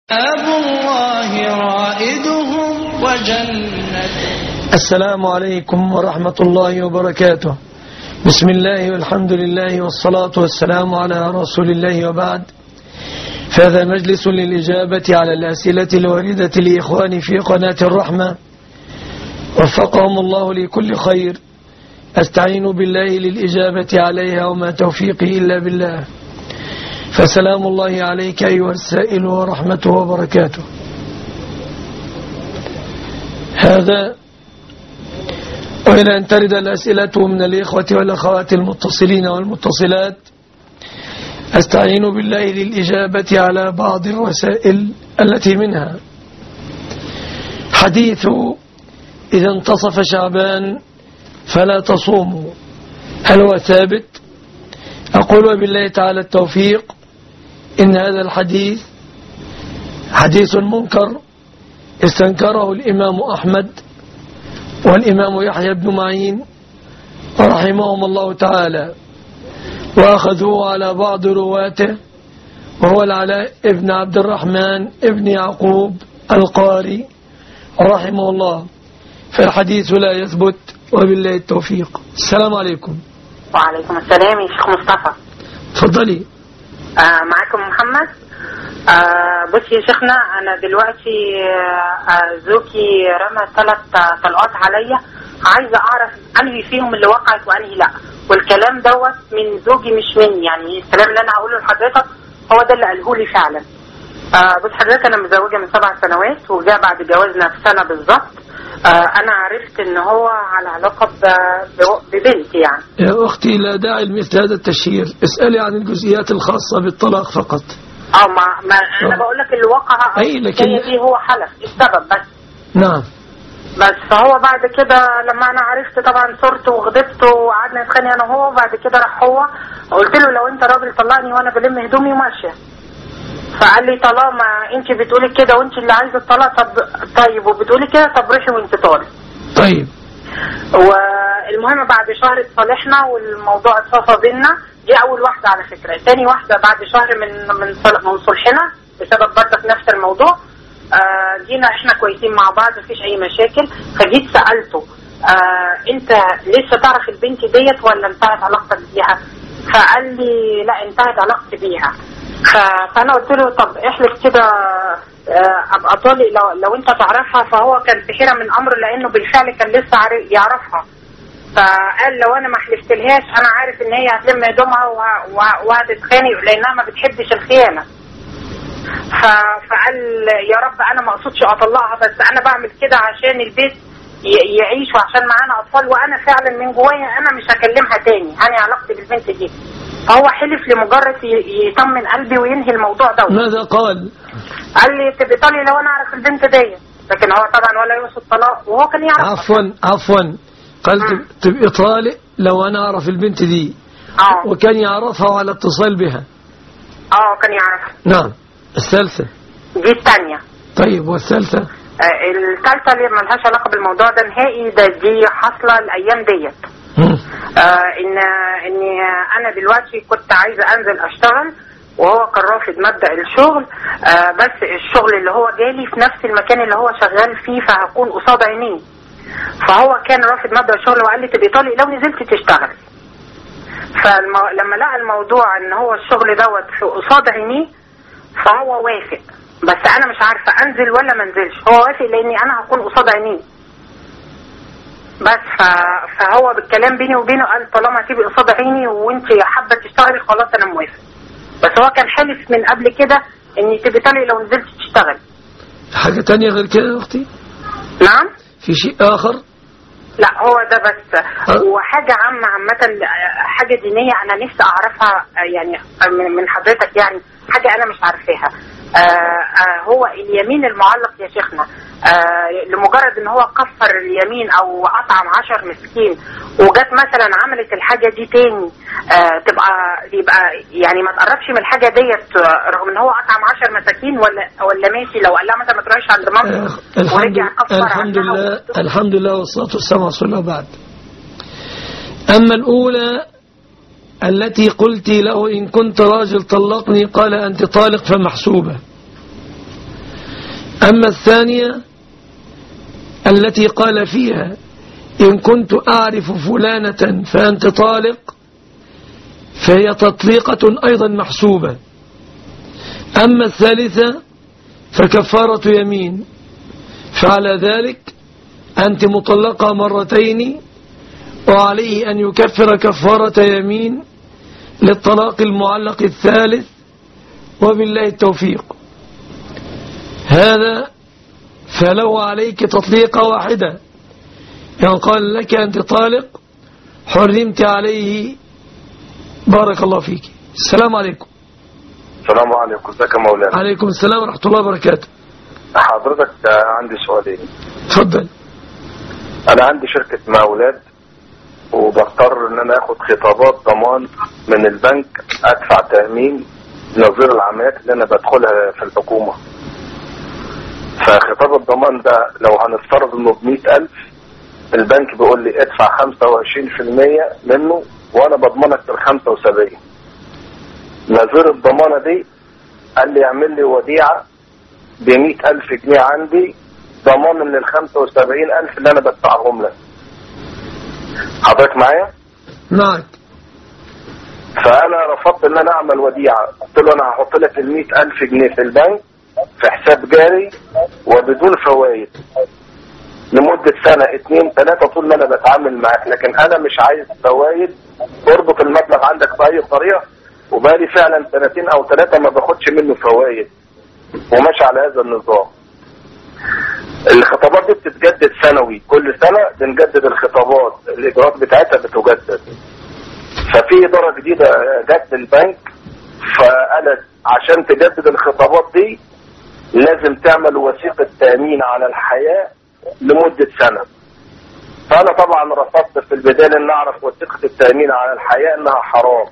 باب الله رائدهم وجنته. السلام عليكم ورحمة الله وبركاته. بسم الله والحمد لله والصلاة والسلام على رسول الله، وبعد، فهذا مجلس للإجابة على الأسئلة الواردة لإخواني في قناة الرحمة، وفقهم الله لكل خير. أستعين بالله للإجابة عليها، وما توفيقي إلا بالله. فسلام الله عليك أيها السائل ورحمته وبركاته. هذا وإلى أن ترد الأسئلة من الإخوة والأخوات المتصلين والمتصلات، أستعين بالله للإجابة على بعض الرسائل التي منها حديث إذا انتصف شعبان فلا تصوموا، هل هو ثابت؟ أقول وبالله تعالى التوفيق، إن هذا الحديث حديث منكر استنكره الإمام أحمد والإمام يحيى بن معين رحمهم الله تعالى، وأخذوه على بعض رواته، وهو العلاء ابن عبد الرحمن ابن يعقوب القاري رحمه الله، فالحديث لا يثبت، وبالله التوفيق. السلام عليكم. وعليكم السلام يا شيخ مصطفى. تفضلي. معكم محمد. بصي يا شيخنا، انا دلوقتي زوجي رمى 3 طلقات عليا، عايزه اعرف انهي فيهم اللي وقعت وانهي لا، والكلام دوت من زوجي مش مني، يعني الكلام اللي انا هقوله لحضرتك هو ده اللي قاله لي فعلا. بص حضرتك، انا متزوجه من 7 سنوات، وجاء بعد جوازنا بسنه بالظبط انا عرفت ان هو على علاقه ببنتي. يعني يا اختي لا داعي لمثل هذا التشهير، اسالي عن الجزئيات الخاصه بالطلاق فقط. ما انا بقول لك اللي وقع اي، لكن دي هو حلف السبب بس. نعم. بس فهو بعد كده لما انا عرفت طبعا صرت وغضبت وقعدنا نتخانق انا وهو، وبعد كده راح هو قلت له لو انت راجل طلقني وانا بلم هدومي وماشيه. فقال لي طالما انت بتقولي كده وانت اللي عايزه الطلاق، طيب وبتقولي كده، طب روحي وانت طالق. طيب. والمهم بعد شهر اتصالحنا والموضوع اتصفى بينا. دي اول واحده على فكره. تاني واحده بعد شهر من صلحنا بسبب برضك نفس الموضوع. جينا احنا كويسين مع بعض، مفيش اي مشاكل. فجيت سالته انت لسه تعرف البنت ديت ولا انتهت علاقتك بيها؟ فقال لي لا، انتهت علاقتي بيها. فانا قلت له طب احلف كده ابقى طالق لو انت تعرفها. فهو كان في حيره من امره، لانه بالفعل كان لسه يعرفها. فقال لو انا ما حلفتلهاش انا عارف ان هي هتلم هدومها وهتتخانق، لانها ما بتحبش الخيانه. فقال يا رب انا ما اقصدش اطلقها، بس انا بعمل كده عشان البيت يعيش وعشان معانا اطفال، وانا فعلا من جوايا انا مش هكلمها تاني، انا علاقتي بالبنت دي. هو حلف لمجرد يطمن قلبي وينهي الموضوع ده. ماذا قال؟ قال لي تبقى طالي لو انا اعرف البنت دي، لكن هو طبعا ولا يقصد طلاق، وهو كان يعرف. عفوا قال تبقى طالق لو انا اعرف البنت دي. وكان يعرفها على اتصال بها. كان يعرفها. نعم. الثالثة دي الثانية. طيب، والثالثة؟ الثالثة اللي ملهاش علاقة بالموضوع ده نهائي، دي حاصلة الايام ديت. اني انا دلوقتي كنت عايزة انزل اشتغل، وهو كان رافض مبدأ الشغل. بس الشغل اللي هو جالي في نفس المكان اللي هو شغال فيه، فهكون قصاد عينيه. فهو كان رافض مبدأ الشغل وقال لي تبقي طالق لو نزلت تشتغل. فلما لقى الموضوع ان هو الشغل دوت في قصاد عينيه، فهو وافق. بس انا مش عارفة انزل ولا ما انزلش. هو وافق لاني انا هكون قصاد عينيه بس. فهو بالكلام بيني وبينه قال طالما تبقي قصاد عيني وانت حابه تشتغلي خلاص انا موافق. بس هو كان حلف من قبل كده اني تبقي طالق لو نزلت تشتغل. حاجه تانية غير كده يا اختي؟ نعم. في شيء اخر؟ لا، هو ده بس. وحاجه عامه حاجه دينيه انا نفسي اعرفها يعني من حضرتك، يعني حاجه انا مش عارفاها. هو اليمين المعلق يا شيخنا، لمجرد ان هو كفر اليمين او اطعم 10 مسكين، وجت مثلا عملت الحاجة دي تاني، يبقى يعني ما تقربش من الحاجة ديت، رغم ان هو اطعم 10 مساكين، ولا ماشي لو قال لها مثلا ما تروحش عند مامتك ورجع كفر. الحمد لله والصلاة والسلام على رسول الله. بعد، اما الاولى التي قلت له إن كنت راجل طلقني، قال أنت طالق فمحسوبة. أما الثانية التي قال فيها إن كنت أعرف فلانة فأنت طالق، فهي تطليقة أيضا محسوبة. أما الثالثة فكفارة يمين، فعلى ذلك أنت مطلقة مرتين، وعليه أن يكفر كفارة يمين للطلاق المعلق الثالث، وبالله التوفيق. هذا فلو عليك تطليقة واحدة، يعني قال لك أنت طالق حرمت عليه. بارك الله فيك. السلام عليكم. السلام عليكم. ازيك يا مولانا؟ عليكم السلام ورحمة الله وبركاته. حضرتك عندي سؤالين. تفضل. انا عندي شركة مقاولات وبضطر ان انا اخد خطابات ضمان من البنك ادفع تأمين نظير العمليات اللي انا بدخلها في الحكومة. فخطاب الضمان ده لو هنفترض انه ب100,000، البنك بيقول لي ادفع 25% منه وانا بضمنك بال75. نظير الضمانة دي قال لي اعمل لي وديعة ب100,000 جنيه عندي ضمان من ال75,000 اللي انا بدفعهم لك. حضرتك معايا؟ معك. فانا رفضت ان انا اعمل وديعة، قلت له انا هحط لك ال100,000 جنيه في البنك في حساب جاري وبدون فوائد لمدة سنة 2-3 طول ما انا بتعامل معاك، لكن انا مش عايز فوائد. اربط المبلغ عندك بأي طريقة، وبقالي فعلا 2 أو 3 ما باخدش منه فوائد وماشي على هذا النظام. الخطابات دي بتتجدد سنوي، كل سنة بنجدد الخطابات، الإجراءات بتاعتها بتجدد. ففي إدارة جديدة جت البنك فقالت عشان تجدد الخطابات دي لازم تعمل وثيقة تأمين على الحياة لمدة سنة. فأنا طبعا رفضت في البداية لأن أعرف وثيقة التأمين على الحياة إنها حرام.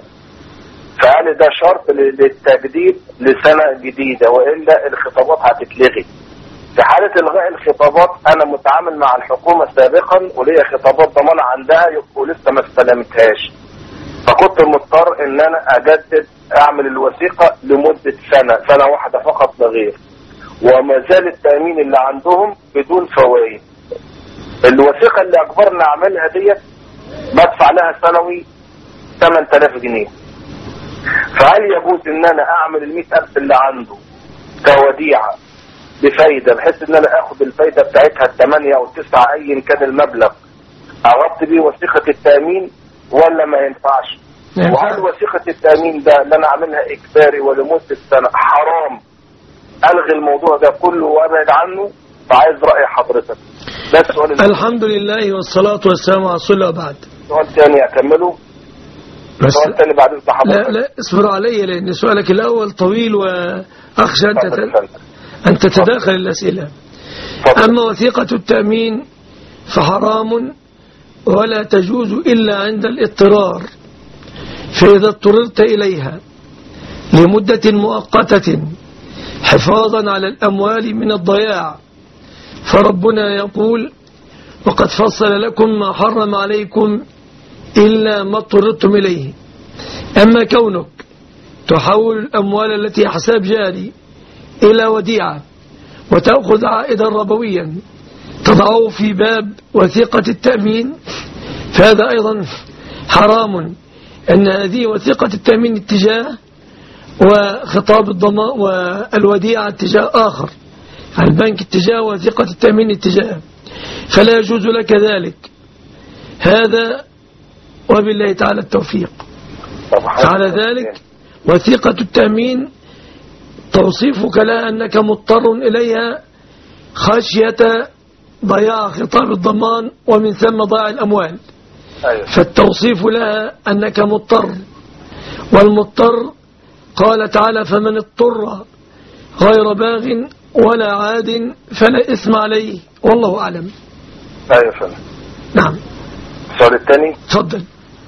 فقال ده شرط للتجديد لسنة جديدة وإلا الخطابات هتتلغي. في حالة إلغاء الخطابات أنا متعامل مع الحكومة سابقا وليا خطابات ضمان عندها ولسه ما استلمتهاش، فكنت مضطر إن أنا أجدد أعمل الوثيقة لمدة سنة واحدة فقط لا غير، وما زال التأمين اللي عندهم بدون فوائد. الوثيقة اللي أجبرنا أعملها ديت بدفع لها سنوي 8,000 جنيه. فهل يجوز ان انا اعمل 100,000 اللي عنده كوديعة بفايدة بحيث ان انا اخد الفايدة بتاعتها 8 أو 9 ايا كان المبلغ اغطي بيه وثيقة التأمين ولا ما ينفعش؟ وهل وثيقة التأمين ده اللي انا اعملها اجباري ولمدة سنة حرام الغي الموضوع ده كله وابعد عنه؟ فعايز رأي حضرتك. ده السؤال. الحمد لله والصلاة والسلام على رسول الله. بعد سؤال ثاني اكمله؟ سؤال ثاني بعد لا لا اصبر علي لأن سؤالك الأول طويل وأخشى أن تتداخل الأسئلة. أما وثيقة التأمين فحرام ولا تجوز إلا عند الاضطرار، فإذا اضطررت إليها لمدة مؤقتة حفاظا على الأموال من الضياع، فربنا يقول وقد فصل لكم ما حرم عليكم إلا ما اضطررتم إليه. أما كونك تحول الأموال التي حساب جاري إلى وديعة وتأخذ عائدا ربويا تضعه في باب وثيقة التأمين فهذا أيضا حرام. أن هذه وثيقة التأمين اتجاه وخطاب الضمان والوديعة اتجاه آخر، البنك اتجاه وثيقة التأمين اتجاه، فلا يجوز لك ذلك. هذا وبالله تعالى التوفيق. على ذلك وثيقة التأمين توصيفك لها أنك مضطر إليها خشية ضياع خطاب الضمان ومن ثم ضياع الأموال. فالتوصيف لها أنك مضطر، والمضطر قال تعالى فمن اضطر غير باغ ولا عاد فلا إثم عليه والله أعلم. أيوة فعلا. نعم. السؤال الثاني. تفضل.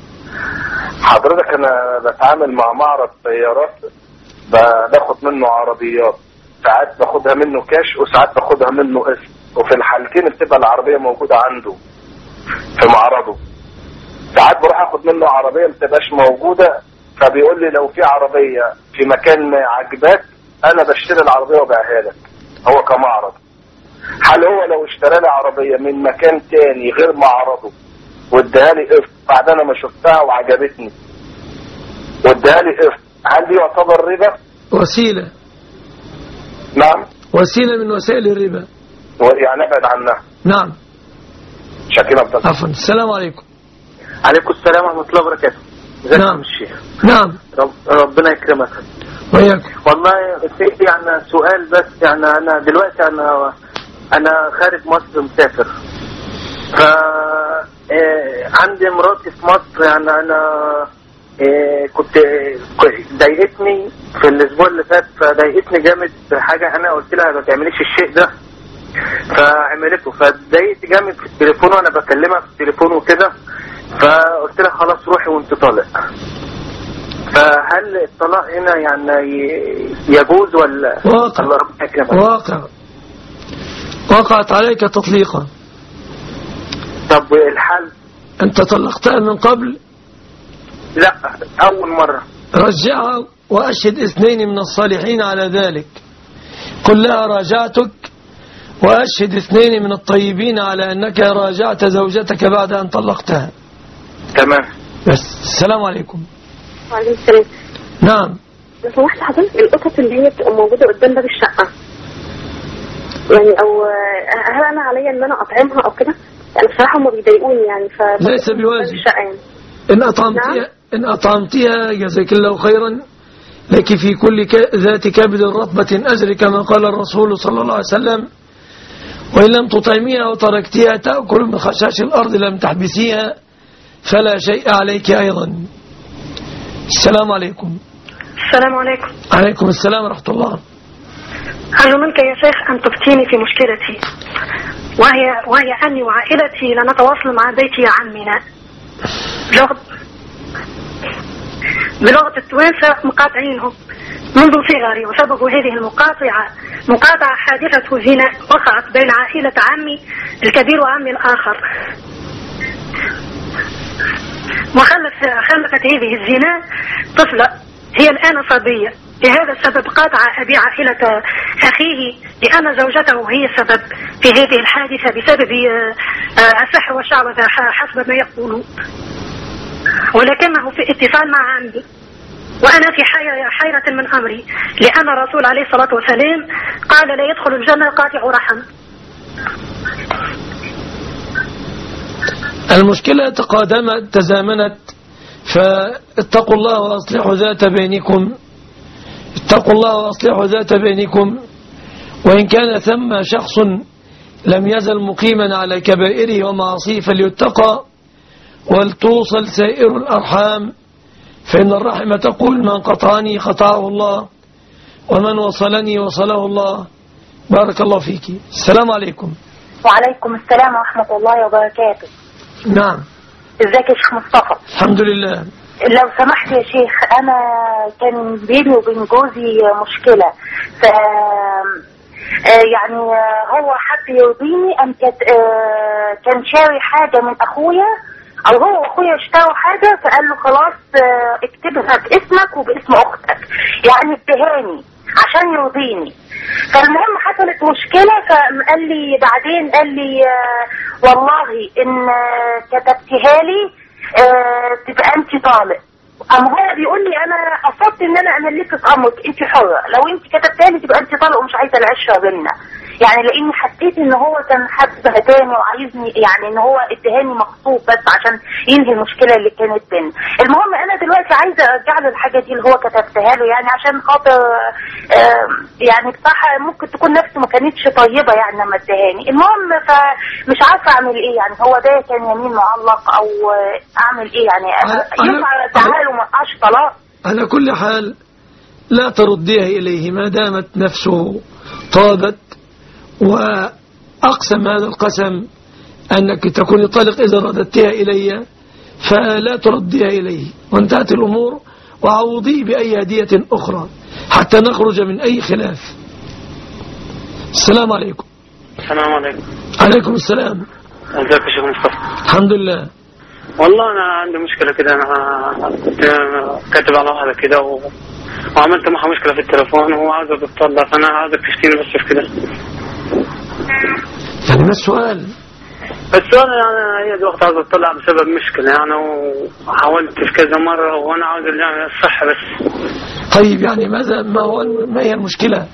حضرتك أنا بتعامل مع معرض سيارات باخد منه عربيات، ساعات باخدها منه كاش وساعات باخدها منه قسط، وفي الحالتين بتبقى العربية موجودة عنده في معرضه. ساعات بروح اخد منه عربية متبقاش موجودة، فبيقول لي لو في عربية في مكان ما عجباك انا بشتري العربية وبيعها لك. هو كمعرض. هل هو لو اشترى لي عربية من مكان تاني غير معرضه واداها لي قسط بعد انا ما شفتها وعجبتني واداها لي قسط، هل دي يعتبر ربا؟ وسيلة. نعم، وسيلة من وسائل الربا، يعني ابعد عنها. نعم. شكرا. عفوا. السلام عليكم. عليكم السلام ورحمة الله وبركاته. نعم الشيخ. نعم. ربنا يكرمك. وياكم. والله سيدي يعني سؤال بس، يعني انا دلوقتي انا خارج مصر مسافر، ف عندي مراتي في مصر، يعني انا كنت ضايقتني في الاسبوع اللي فات، فضايقتني جامد حاجه انا قلت لها ما تعمليش الشيء ده فعملته، فضايقت جامد في التليفون وانا بكلمها في التليفون وكده، فقلت لها خلاص روحي وانت طالق. فهل الطلاق هنا يعني يجوز ولا؟ وقعت عليك تطليقا. طب الحل؟ انت طلقتها من قبل؟ لا، اول مرة. رجعها واشهد 2 من الصالحين على ذلك. قل لها راجعتك واشهد 2 من الطيبين على انك راجعت زوجتك بعد ان طلقتها. تمام. بس. السلام عليكم. وعليكم السلام. نعم. لو سمحت حضرتك، القطط اللي هي بتبقى موجودة قدام باب الشقة، يعني او هل انا عليا ان انا اطعمها او كده؟ يعني بصراحة هم بيضايقوني يعني. ليس بواجب. يعني. إن أطعمتها جزاك الله خيرا، لك في كل ذات كبد رطبة أجر كما قال الرسول صلى الله عليه وسلم. وإن لم تطعميها وتركتها تأكل من خشاش الأرض لم تحبسيها فلا شيء عليك أيضا. السلام عليكم. السلام عليكم. عليكم السلام ورحمة الله. أرجو منك يا شيخ أن تفتيني في مشكلتي، وهي أني وعائلتي لنتواصل مع بيت عمنا بلغة التوانسة مقاطعينهم منذ صغري، وسبب هذه مقاطعة حادثة زنا وقعت بين عائلة عمي الكبير وعمي الآخر، وخلفت هذه الزنا طفلة هي الآن صبية. لهذا السبب قاطع أبي عائلة أخيه لأن زوجته هي السبب في هذه الحادثة بسبب السحر والشعوذة حسب ما يقولون، ولكنه في اتصال مع عمي وأنا في حيرة من أمري، لأن الرسول عليه الصلاة والسلام قال لا يدخل الجنة قاطع رحم. المشكلة تزامنت، فاتقوا الله وأصلحوا ذات بينكم. اتقوا الله وأصلحوا ذات بينكم، وإن كان ثم شخص لم يزل مقيما على كبائره ومعاصيه فليتقى ولتوصل سائر الأرحام، فإن الرحم تقول من قطعني قطعه الله ومن وصلني وصله الله. بارك الله فيك. السلام عليكم. وعليكم السلام ورحمة الله وبركاته. نعم. ازيك يا شيخ مصطفى؟ الحمد لله. لو سمحت يا شيخ، أنا كان بيني وبين جوزي مشكلة، يعني هو حب يرضيني أن كان شاري حاجة من أخويا، أو هو وأخويا اشتروا حاجة فقال له خلاص اكتبها باسمك وباسم أختك، يعني اتهاني عشان يرضيني. فالمهم حصلت مشكلة، فقال لي بعدين قال لي والله إن كتبتها لي تبقى أنت طالق. أما هو بيقول لي أنا قصدت إن أنا أملكك أمرك، أنت حرة، لو أنت كتبتها لي تبقى أنت طالق ومش عايزة العشرة بينا، يعني لأني حسيت إن هو كان حاسبها تاني وعايزني، يعني إن هو اتهاني مخطوب بس عشان ينهي المشكلة اللي كانت بينا. المهم أنا دلوقتي عايزة أرجع له الحاجة دي اللي هو كتبتها له، يعني عشان خاطر يعني بصراحة ممكن تكون نفسي ما كانتش طيبة يعني لما اتهاني. المهم فمش عارفة أعمل إيه، يعني هو ده كان يمين معلق أو أعمل إيه؟ يعني ينفع تعالوا ما قطعش طلاق؟ على كل حال لا ترديها إليه ما دامت نفسه طابت وأقسم هذا القسم أنك تكون طلق إذا رددتها إلي، فلا ترديها إليه وانتهت الأمور، وعوضيه بأي هدية أخرى حتى نخرج من أي خلاف. السلام عليكم. السلام عليكم. عليكم السلام. ازيك يا شيخ مصطفى؟ الحمد لله. والله أنا عندي مشكلة كده، أنا كنت كاتب على واحدة كده وعملت معها مشكلة في التلفون وهو عاوز تطلع، فأنا عاوزك تفتيني بس في كده. يعني ما السؤال؟ السؤال يعني هي دلوقتي عاوزة تطلع بسبب مشكلة يعني، وحاولت في كذا مرة وأنا عاوز يعني الصحة بس. طيب يعني ما هي المشكلة؟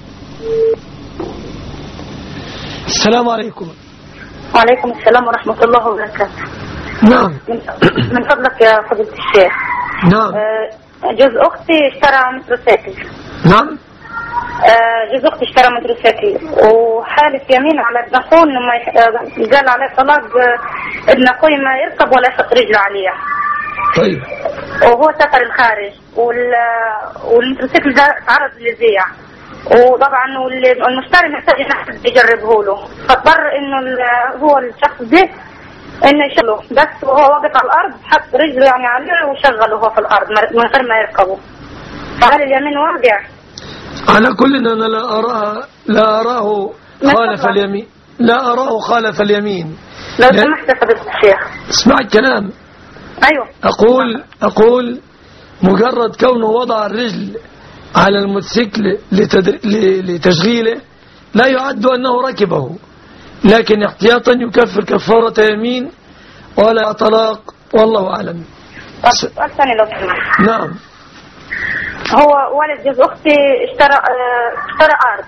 السلام عليكم. وعليكم السلام ورحمة الله وبركاته. نعم. من فضلك يا فضيلة الشيخ. نعم. جوز أختي اشترى متروسيكل. نعم. جوز أختي اشترى متروسيكل وحالف يمين على ابن أخوه إنه قال عليه طلاق، ابن أخوي ما يركب ولا يحط رجله عليه. طيب. وهو سافر الخارج والمتروسيكل ده تعرض للبيع، وطبعا المشتري محتاج ان حد يجربه له، فاضطر انه هو الشخص ده انه يشغله، بس وهو واقف على الارض حط رجله يعني عليه وشغله هو في الارض من غير ما يركبه. فهل اليمين واقع؟ على كل ان انا لا اراه خالف اليمين، لا اراه خالف اليمين. لو سمحت يا فضيلة الشيخ. اسمع الكلام. ايوه. اقول مجرد كونه وضع الرجل على الموتوسيكل لتشغيله لا يعد أنه ركبه، لكن احتياطا يكفر كفارة يمين ولا طلاق، والله أعلم. سؤال ثاني لو سمحت. نعم. هو والد جوز أختي اشترى أرض،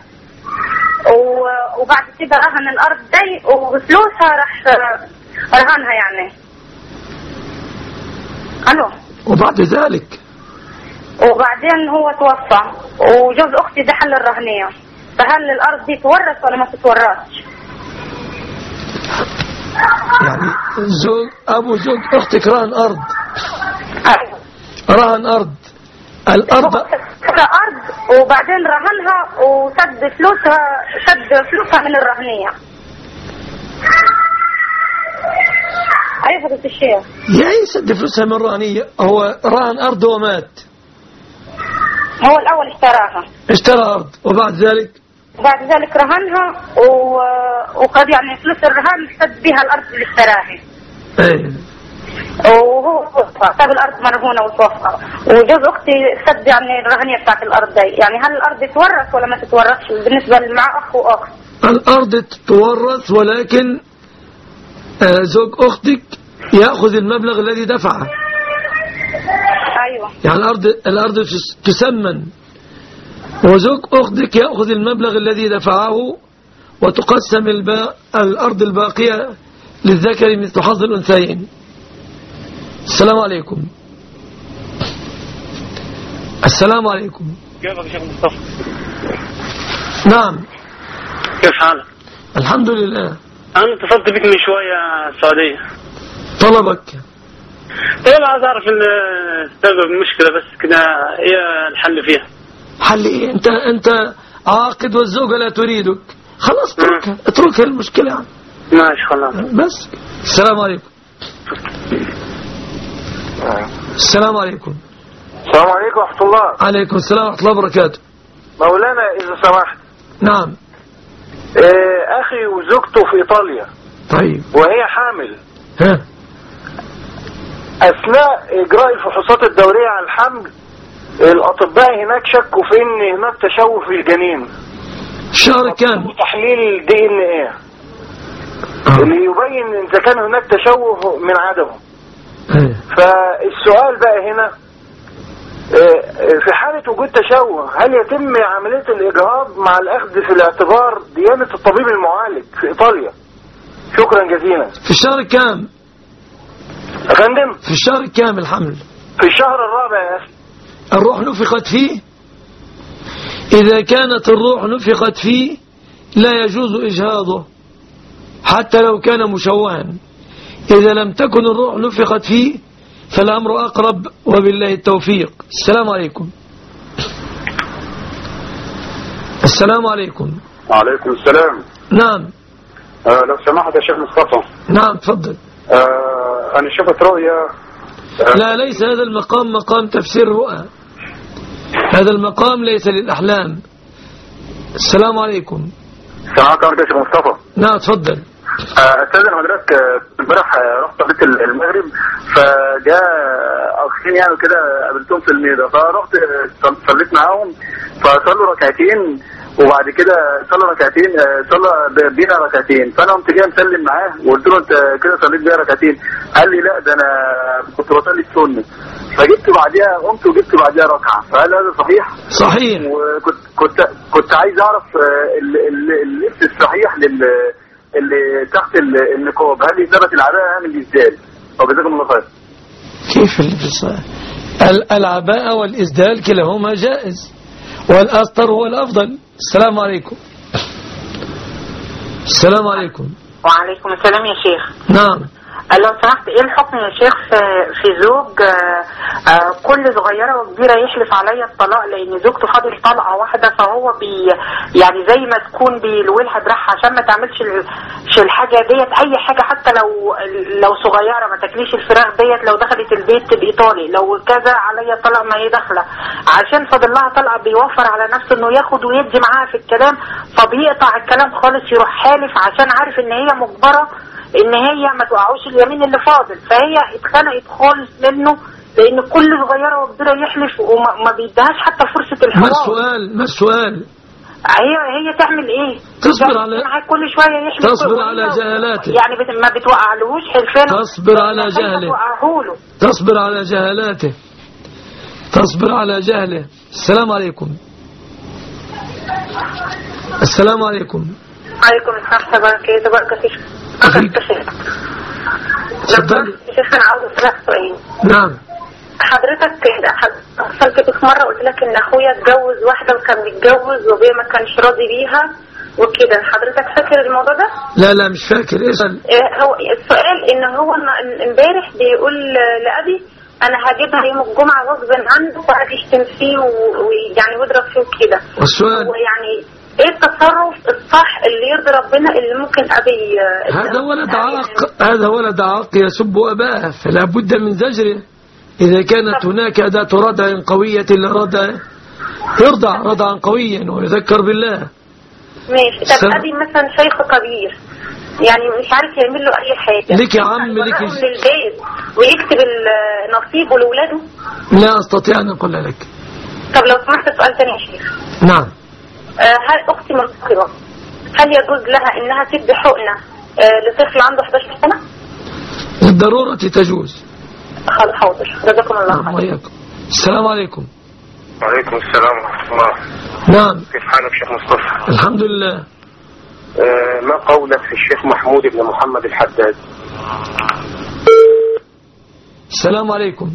وبعد كده رهن الأرض دي وبفلوسها راح رهنها يعني. ألو. وبعدين هو توفى وجوز أختي ده حل الرهنية، فهل الأرض دي تورث ولا ما تتورثش؟ يعني أبو زوج أختك رهن أرض. رهن أرض. الأرض أرض وبعدين رهنها وسد فلوسها من الرهنية. أيوة فضيلة الشيخ. يعني سد فلوسها من الرهنية؟ هو رهن أرض ومات. هو الأول اشترى أرض وبعد ذلك رهنها وقد يعني فلوس الرهان سد بها الأرض اللي اشتراها. ايه. وهو ساب الأرض مرهونة وتوفى، وجوز أختي سد يعني الرهنية بتاعت الأرض دي، يعني هل الأرض تتورث ولا ما تتورثش بالنسبة مع أخ وأخت؟ الأرض تتورث، ولكن زوج أختك يأخذ المبلغ الذي دفعه. أيوة. يعني الأرض تسمن، وزوج أختك يأخذ المبلغ الذي دفعه، وتقسم الأرض الباقية للذكر مثل حظ الأنثيين. السلام عليكم. السلام عليكم. كيفك يا شيخ مصطفى؟ نعم. كيف حالك؟ الحمد لله. أنا اتصلت بك من شوية السعودية. طلبك؟ طيب عايز أعرف سبب المشكلة بس كده، إيه الحل فيها؟ حل إيه؟ أنت عاقد والزوجة لا تريدك، خلاص اتركها المشكلة يعني. ماشي خلاص. بس. السلام عليكم. السلام عليكم. السلام عليكم ورحمة الله. عليكم السلام ورحمة الله وبركاته. مولانا إذا سمحت. نعم. أخي وزوجته في إيطاليا. طيب. وهي حامل. ها. أثناء إجراء الفحوصات الدورية على الحمل، الأطباء هناك شكوا في إن هناك تشوه في الجنين. شهر كام؟ تحليل DNA اللي يبين إذا كان هناك تشوه من عدمه. فالسؤال بقى هنا، في حالة وجود تشوه هل يتم عملية الإجهاض مع الأخذ في الاعتبار ديانة الطبيب المعالج في إيطاليا؟ شكرا جزيلا. في الشهر كام؟ أفندم؟ في الشهر كام الحمل؟ في الشهر الرابع يا أخي. الروح نفخت فيه؟ إذا كانت الروح نفخت فيه لا يجوز إجهاضه حتى لو كان مشوها. إذا لم تكن الروح نفخت فيه فالأمر أقرب، وبالله التوفيق. السلام عليكم. السلام عليكم. وعليكم السلام. نعم. لو سمحت يا شيخ مصطفى. نعم تفضل. أنا شفت رؤيا. لا، ليس هذا المقام مقام تفسير رؤى، هذا المقام ليس للأحلام. السلام عليكم. السلام عليكم يا شيخ مصطفى. نعم تفضل. استاذن حضرتك، امبارح رحت صليت المغرب، فجاء اخين يعني كده قابلتهم في الميضه، فرحت صليت معاهم فصلوا ركعتين، وبعد كده صلى بينا ركعتين، فانا قمت جاي مسلم معاه وقلت له انت كده صليت بينا ركعتين، قال لي لا ده انا كنت بصلي السنه، فجبت بعديها قمت وجبت بعديها ركعه، فهل هذا صحيح؟ صحيح. وكنت عايز اعرف اللبس الصحيح اللي تحت النقاب، هل ثبت العباءة ام الاسدال؟ وجزاكم الله خير. كيف اللبس؟ العباءة والإسدال كلاهما جائز، والأستر هو الأفضل. السلام عليكم. السلام عليكم. وعليكم السلام يا شيخ. نعم. لو سمحت، ايه الحكم يا شيخ في زوج كل صغيرة وكبيرة يحلف عليا الطلاق لان زوجته فاضل طلقة واحدة، فهو يعني زي ما تكون بيلولها دراعها عشان ما تعملش الحاجة ديت، اي حاجة حتى لو صغيرة ما تاكليش الفراخ ديت، لو دخلت البيت تبقي طالق، لو كذا عليا طلاق ما هي داخلة، عشان فاضل لها طلقة بيوفر على نفسه انه ياخد ويدي معاها في الكلام، فبيقطع الكلام خالص يروح حالف عشان عارف ان هي مجبرة ان هي ما توقعوش اليمين اللي فاضل، فهي اتخنقت خالص منه لان كل صغيره وكبيره يحلف وما بيديهاش حتى فرصه الحوار. ما السؤال هي تعمل ايه؟ تصبر على كل شويه يحلف، تصبر على جهالاته، يعني ما بتوقعلهوش حلفان، تصبر على جهله، تصبر على جهالاته، تصبر على جهله. السلام عليكم. السلام عليكم. عليكم السلام ورحمة الله تفضل. شيخ انا عاوز اسالك سؤال. نعم. حضرتك حصلت في مره قلت لك ان اخويا اتجوز واحده وكان متجوز وهي ما كانش راضي بيها وكده، حضرتك فاكر الموضوع ده؟ لا مش فاكر. هو السؤال ان هو امبارح بيقول لابي انا هجيبها يوم الجمعه غصب عنه، وقعد يشتم فيه ويعني ويضرب فيه وكده. والسؤال ويعني ايه التصرف الصح اللي يرضي ربنا اللي ممكن ابي هذا ولد عاق يسب اباه، فلا بد من زجره. اذا كانت هناك اداة ردع قوية يرضع رضعا قويا ويذكر بالله. ماشي. طب ابي مثلا شيخ كبير يعني مش عارف يعمل له اي حاجه، لك يا عم لك للبيت ويكتب النصيب لاولاده. لا استطيع ان اقول لك. طب لو سمحت سؤال ثاني يا شيخ. نعم. هل اختي منتقبه هل يجوز لها انها تدي حقنه لطفل عنده 11 سنه؟ للضروره تجوز. حاضر. جزاكم الله خير. وياكم. السلام عليكم. وعليكم السلام ورحمه الله. نعم. كيف حالك شيخ مصطفى؟ الحمد لله. ما قولك في الشيخ محمود بن محمد الحداد؟ السلام عليكم.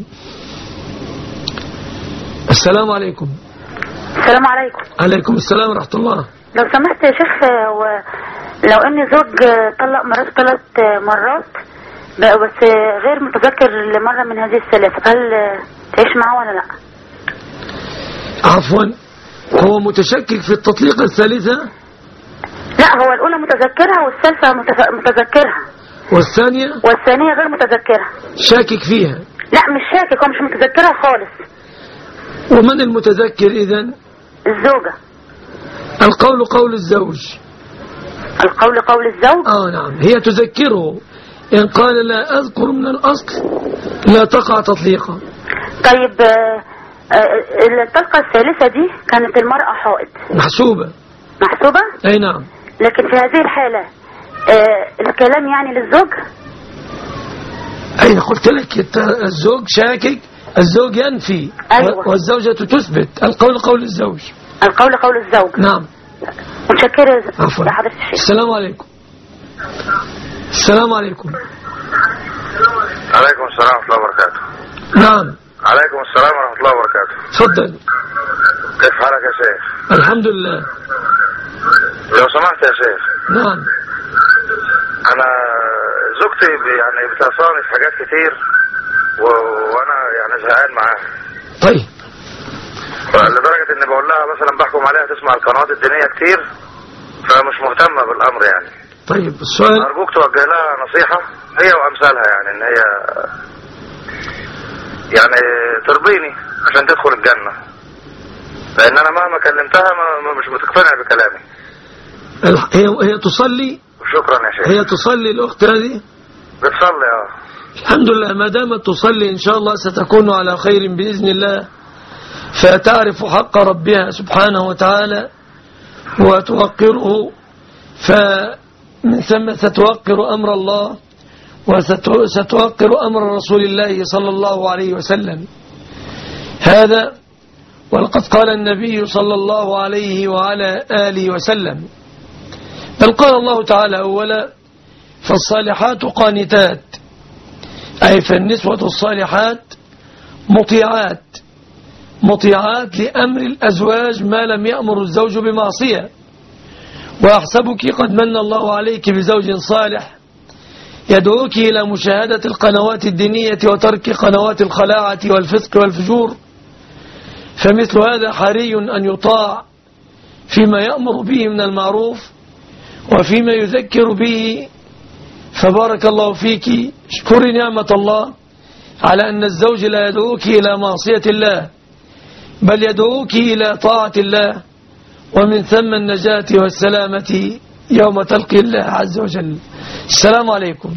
السلام عليكم. السلام عليكم. عليكم السلام ورحمة الله. لو سمحت يا شيخ، لو ان زوج طلق مراته 3 مرات بس غير متذكر لمرة من هذه الثلاث، هل تعيش معه ولا لا؟ عفوا، هو متشكك في التطليق الثالثة؟ لا، هو الأولى متذكرها والثالثة متذكرها، والثانية غير متذكرها. شاكك فيها؟ لا مش شاكك، هو مش متذكرها خالص. ومن المتذكر إذن؟ الزوجة. القول قول الزوج. القول قول الزوج؟ نعم، هي تذكره. إن قال لا أذكر من الأصل لا تقع تطليقا. طيب الطلقة الثالثة دي كانت المرأة حائض محسوبة. أي نعم. لكن في هذه الحالة الكلام يعني للزوج؟ أين قلت لك الزوج شاكك، الزوج ينفي. أيوة. والزوجة تثبت. القول قول الزوج. القول قول الزوج. نعم. متشكرة يا حضرة الشيخ. السلام عليكم. السلام عليكم. عليكم السلام ورحمة الله وبركاته. نعم. عليكم السلام ورحمة الله وبركاته. تفضل. كيف حالك يا شيخ؟ الحمد لله. لو سمحت يا شيخ. نعم. أنا زوجتي يعني بتعصاني في حاجات كتير وأنا يعني زهقان معاها. طيب. لدرجة إني بقول لها مثلا بحكم عليها تسمع القنوات الدينية كتير، فمش مهتمة بالأمر يعني. طيب السؤال، أرجوك توجه لها نصيحة هي وأمثالها، يعني إن هي يعني ترضيني عشان تدخل الجنة، لأن أنا مهما كلمتها مش بتقتنع بكلامي. هي تصلي؟ شكرا يا شيخ. هي تصلي الأخت هذه؟ بتصلي الحمد لله، ما دامت تصلي إن شاء الله ستكون على خير بإذن الله، فتعرف حق ربها سبحانه وتعالى وتوقره، فمن ثم ستوقر أمر الله وستوقر أمر رسول الله صلى الله عليه وسلم. هذا ولقد قال النبي صلى الله عليه وعلى آله وسلم، بل قال الله تعالى أولا: فالصالحات قانتات، أي فالنسوة الصالحات مطيعات لأمر الأزواج ما لم يأمر الزوج بمعصية. وأحسبك قد من الله عليك بزوج صالح يدعوك إلى مشاهدة القنوات الدينية وترك قنوات الخلاعة والفسق والفجور، فمثل هذا حري أن يطاع فيما يأمر به من المعروف وفيما يذكر به. فبارك الله فيك، اشكري نعمة الله على أن الزوج لا يدعوك إلى معصية الله، بل يدعوك إلى طاعة الله، ومن ثم النجاة والسلامة يوم تلقي الله عز وجل. السلام عليكم.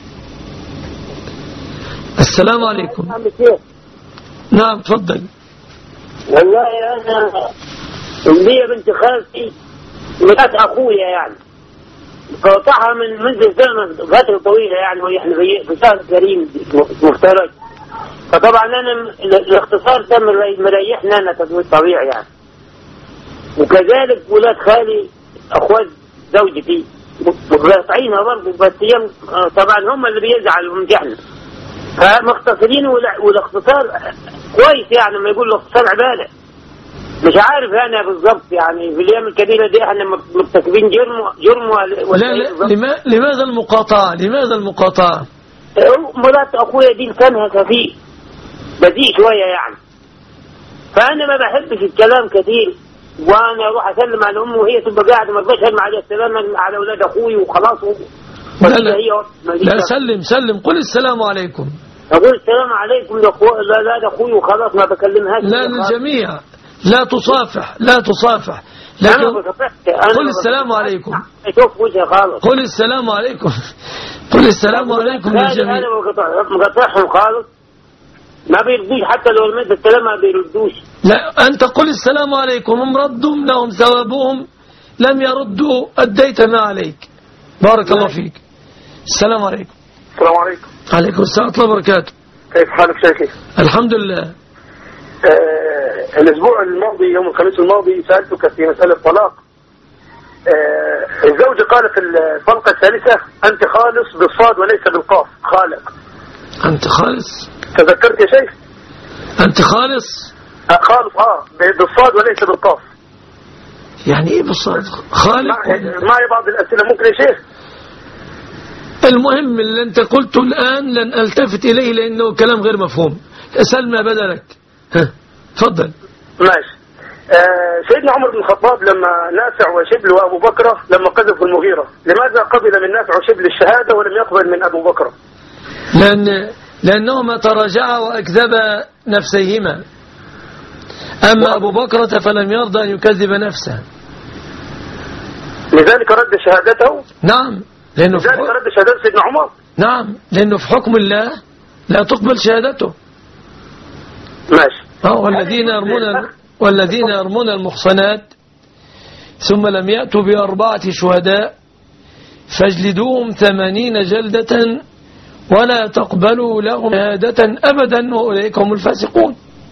السلام عليكم. نعم تفضل. والله أنا اللي بنت خالتي مرات أخويا يعني قطعها من زمن فترة طويلة يعني، وإحنا في شهر كريم مفترج، فطبعا أنا الاختصار تم مريحنا أنا تدوير طبيعي يعني، وكذلك ولاد خالي أخوات زوجتي مقاطعينها برضه، بس طبعا هم اللي بيزعلوا من احنا، فمختصرين. والاختصار كويس يعني، ما يقول الاختصار عبادة، مش عارف انا بالضبط يعني في الايام الكبيره دي احنا مرتكبين جرم ولا لماذا المقاطعه؟ مرات اخويا دي لسانها خفيف بذيء شويه يعني، فانا ما بحبش الكلام كثير، وانا اروح اسلم على امي وهي تبقى قاعده ما رضاش اسلم على السلام على اولاد اخوي وخلاص. لا سلم قل السلام عليكم. اقول السلام عليكم لاولاد اخوي وخلاص، ما بكلمهاش. لا للجميع، لا تصافح لكن قل السلام عليكم. قل السلام عليكم. قل السلام عليكم للجميع. انا مقطعهم خالص، ما بيردوش حتى لو المد السلام ما بيردوش. لا أنت قل السلام عليكم، هم ردوا لهم ثوابهم، لم يردوا أديت ما عليك. بارك الله فيك. السلام عليكم. السلام عليكم. عليكم السلام ورحمة الله وبركاته. كيف حالك شيخي؟ الحمد لله. الأسبوع الماضي يوم الخميس الماضي سألتك في مسألة طلاق. الزوجة قالت في الطلقة الثالثة: أنت خالص بالصاد وليس بالقاف. خالق. أنت خالص؟ تذكرت يا شيخ؟ أنت خالص؟ خالص بالصاد وليس بالقاف. يعني إيه بالصاد؟ خالق؟ معي بعض الأسئلة ممكن يا شيخ؟ المهم اللي أنت قلته الآن لن ألتفت إليه لأنه كلام غير مفهوم. اسأل ما بدلك. تفضل. ماشي. سيدنا عمر بن الخطاب لما نافع وشبل وأبو بكر لما قذفوا المغيرة، لماذا قبل من نافع وشبل الشهادة ولم يقبل من أبو بكر؟ لأنهما تراجعا وأكذبا نفسيهما، أما أبو بكر فلم يرضى أن يكذب نفسه، لذلك رد شهادته. نعم، لأنه لذلك رد شهادته سيدنا عمر. نعم، لأنه في حكم الله لا تقبل شهادته. ماشي. والذين يرمون المحصنات ثم لم يأتوا ب4 شهداء فاجلدوهم 80 جلدة ولا تقبلوا لهم شهادة أبدا وأولئك هم الفاسقون.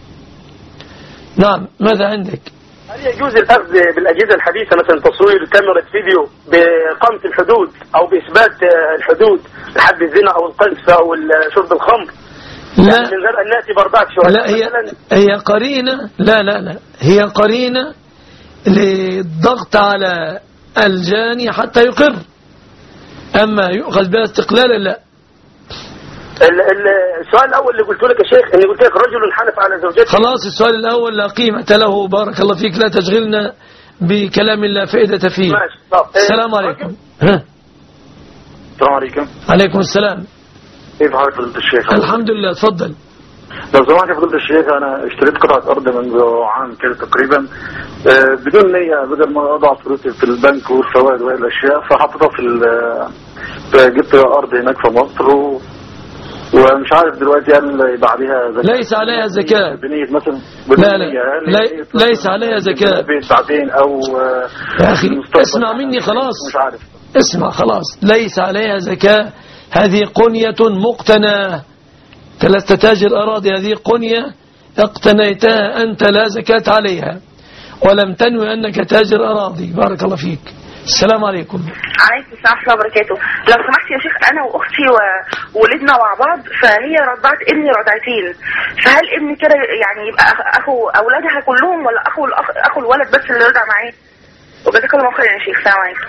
نعم، ماذا عندك؟ هل يجوز الأخذ بالأجهزة الحديثة مثلا تصوير كاميرا فيديو بإقامة الحدود أو بإثبات الحدود لحد الزنا أو القذف أو شرب الخمر؟ لا، يعني من غير أن نأتي ب4 شهداء. لا، هي قرينة. لا هي قرينة للضغط على الجاني حتى يقر، أما يؤخذ بها استقلالا لا. السؤال الأول اللي قلت لك يا شيخ، اللي قلت لك رجل حلف على زوجته. خلاص، السؤال الأول لا قيمة له. بارك الله فيك، لا تشغلنا بكلام لا فائدة فيه. ماشي. السلام عليكم. السلام عليكم. عليكم السلام. كيف حالك فضيلة الشيخ؟ الحمد لله. تفضل. لو سمحت يا فضيلة الشيخ، أنا اشتريت قطعة أرض منذ عام كده تقريبا بدون نية، بدل ما أضع فلوسي في البنك والفوائد وهي الأشياء، فحطيتها جبت أرض هناك في مصر ومش عارف دلوقتي هل يبقى عليها زكاة. ليس عليها زكاة بنية مثلا. لا ليس عليها زكاة بعدين أو يا أخي اسمع مني خلاص، مش عارف. اسمع خلاص، ليس عليها زكاة. هذه قنية مقتنى، لست تاجر أراضي، هذه قنية اقتنيتها أنت لا زكاة عليها، ولم تنوي أنك تاجر أراضي. بارك الله فيك. السلام عليكم. عليكم السلام ورحمة الله وبركاته. لو سمحت يا شيخ، أنا وأختي وولدنا مع بعض، فهي رضعت ابني رضعتين، فهل ابني كده يعني يبقى أخو أولادها كلهم، ولا أخو الولد بس اللي رضع معاه؟ وجزاك الله خير يا شيخ. السلام عليكم.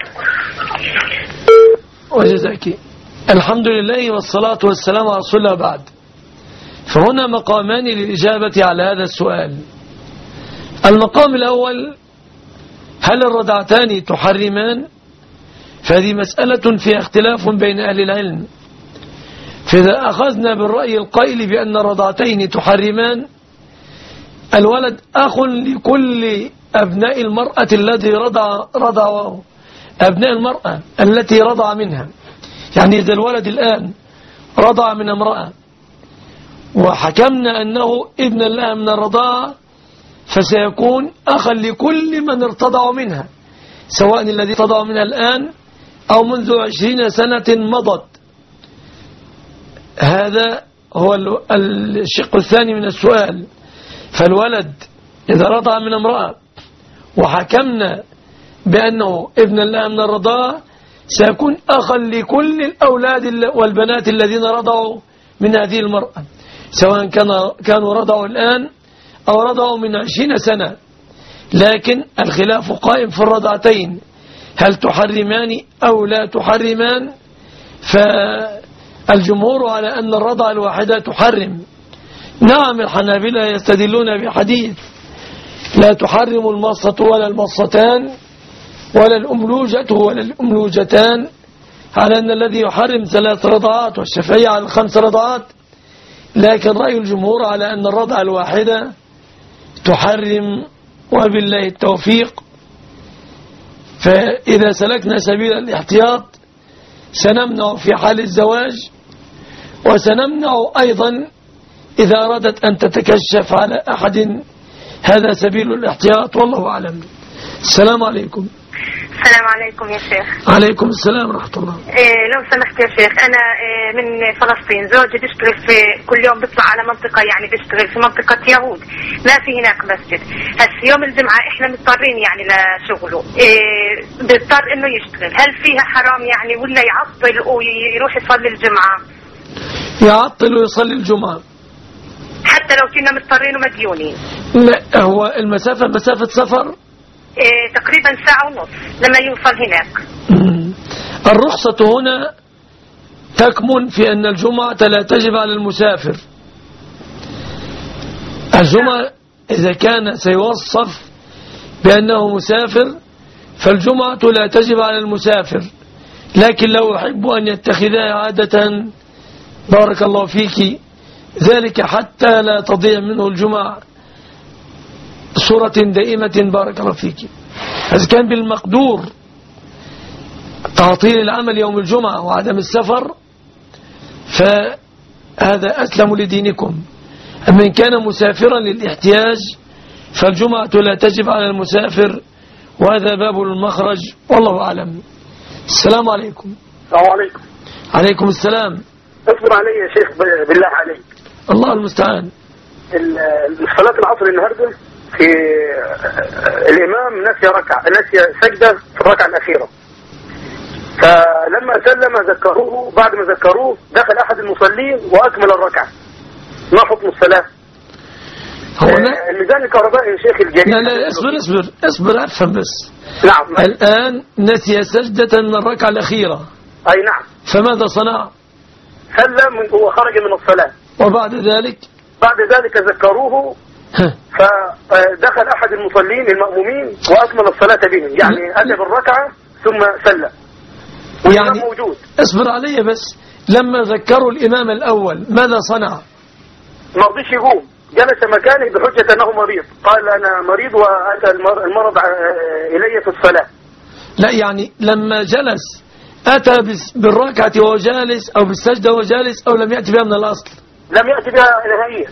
وجزاك. الحمد لله والصلاة والسلام على رسول الله. بعد، فهنا مقامان للإجابة على هذا السؤال. المقام الأول، هل الرضعتان تحرمان؟ فهذه مسألة فيها اختلاف بين أهل العلم. فإذا أخذنا بالرأي القائل بأن الرضعتين تحرمان، الولد أخ لكل أبناء المرأة الذي رضع أبناء المرأة التي رضع منها. يعني إذا الولد الآن رضع من امرأة وحكمنا أنه ابن لها من الرضاعة، فسيكون أخا لكل من ارتضع منها، سواء الذي ارتضع منها الآن أو منذ 20 سنة مضت. هذا هو الشق الثاني من السؤال. فالولد إذا رضع من امرأة وحكمنا بأنه ابن لها من الرضاعة، سيكون أخا لكل الأولاد والبنات الذين رضعوا من هذه المرأة، سواء كانوا رضعوا الآن أو رضعوا من 20 سنة. لكن الخلاف قائم في الرضعتين، هل تحرمان أو لا تحرمان؟ فالجمهور على أن الرضع الواحدة تحرم. نعم، الحنابلة يستدلون بحديث لا تحرم المصة ولا المصتان ولا الأملوجة ولا الأملوجتان، على أن الذي يحرم 3 رضعات والشافعية على 5 رضعات. لكن رأي الجمهور على أن الرضع الواحدة تحرم، وبالله التوفيق. فإذا سلكنا سبيل الاحتياط سنمنع في حال الزواج، وسنمنع أيضا إذا أرادت أن تتكشف على أحد. هذا سبيل الاحتياط، والله أعلم. السلام عليكم. السلام عليكم يا شيخ. عليكم السلام ورحمة الله. لو سمحت يا شيخ، أنا من فلسطين، زوجي بيشتغل في كل يوم بيطلع على منطقة، يعني بيشتغل في منطقة يهود، ما في هناك مسجد. هسه يوم الجمعة إحنا مضطرين يعني لشغله، بيضطر إنه يشتغل. هل فيها حرام يعني، ولا يعطل ويروح يصلي الجمعة؟ يعطل ويصلي الجمعة حتى لو كنا مضطرين ومديونين. لا، هو المسافة مسافة سفر تقريبا 1.5 ساعة لما يوصل هناك. الرخصة هنا تكمن في أن الجمعة لا تجب على المسافر. الجمعة إذا كان سيوصف بأنه مسافر فالجمعة لا تجب على المسافر، لكن لو يحب أن يتخذها عادة بارك الله فيك ذلك حتى لا تضيع منه الجمعة صورة دائمة بارك الله فيك. إذا كان بالمقدور تعطيل العمل يوم الجمعة وعدم السفر فهذا أسلم لدينكم. أما إن كان مسافرا للاحتياج فالجمعة لا تجب على المسافر، وهذا باب المخرج، والله أعلم. السلام عليكم. السلام عليكم. عليكم السلام. اصبر علي يا شيخ بالله عليك. الله المستعان. صلاة العصر النهارده في الإمام نسي سجدة في الركعة الأخيرة، فلما سلم ذكروه، بعد ما ذكروه دخل أحد المصلين وأكمل الركعة. ما حكم الصلاة؟ الميزان الكهربائي يا شيخ الجليل. لا اصبر أفهم بس. نعم. الآن نسي سجدة من الركعة الأخيرة. أي نعم. فماذا صنع؟ سلم وخرج من الصلاة. وبعد ذلك؟ بعد ذلك ذكروه فدخل أحد المصلين المأمومين وأكمل الصلاة بهم، يعني أتى بالركعة ثم سلم والإمام موجود. اصبر علي بس. لما ذكروا الإمام الأول ماذا صنع؟ ما رضيش يقوم، جلس مكانه بحجة أنه مريض. قال أنا مريض وأتى المرض إلي في الصلاة. لا يعني لما جلس أتى بالركعة وهو جالس أو بالسجدة وهو جالس، أو لم يأتي بها من الأصل؟ لم يأتي بها نهائيا.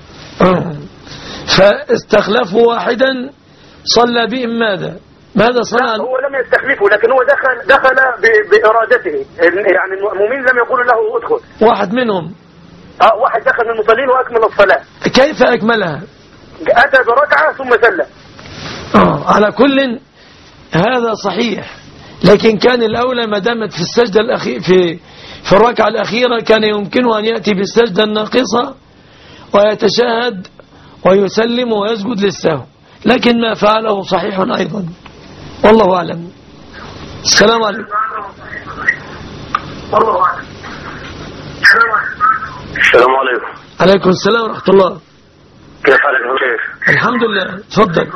فاستخلفوا واحدا صلى بهم ماذا صنع؟ هو لم يستخلفه، لكن هو دخل بإرادته، يعني المؤمنين لم يقولوا له ادخل. واحد منهم واحد دخل من المصلين وأكمل الصلاة. كيف أكملها؟ أتى بركعة ثم سلم. على كل هذا صحيح، لكن كان الأولى ما دامت في السجدة في الركعة الأخيرة كان يمكنه أن يأتي بالسجدة الناقصة ويتشاهد ويسلم ويسجد للسهو، لكن ما فعله صحيح أيضا، والله أعلم. السلام عليكم. السلام عليكم. عليكم السلام ورحمة الله. كيف حالك يا شيخ؟ الحمد لله. تفضل.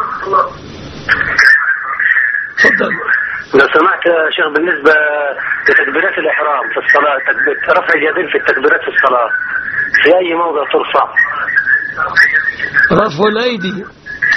لو سمحت يا شيخ، بالنسبة لتكبيرات الإحرام في الصلاة، رفع اليدين في التكبيرات في الصلاة في أي موضع ترفع؟ رفع الأيدي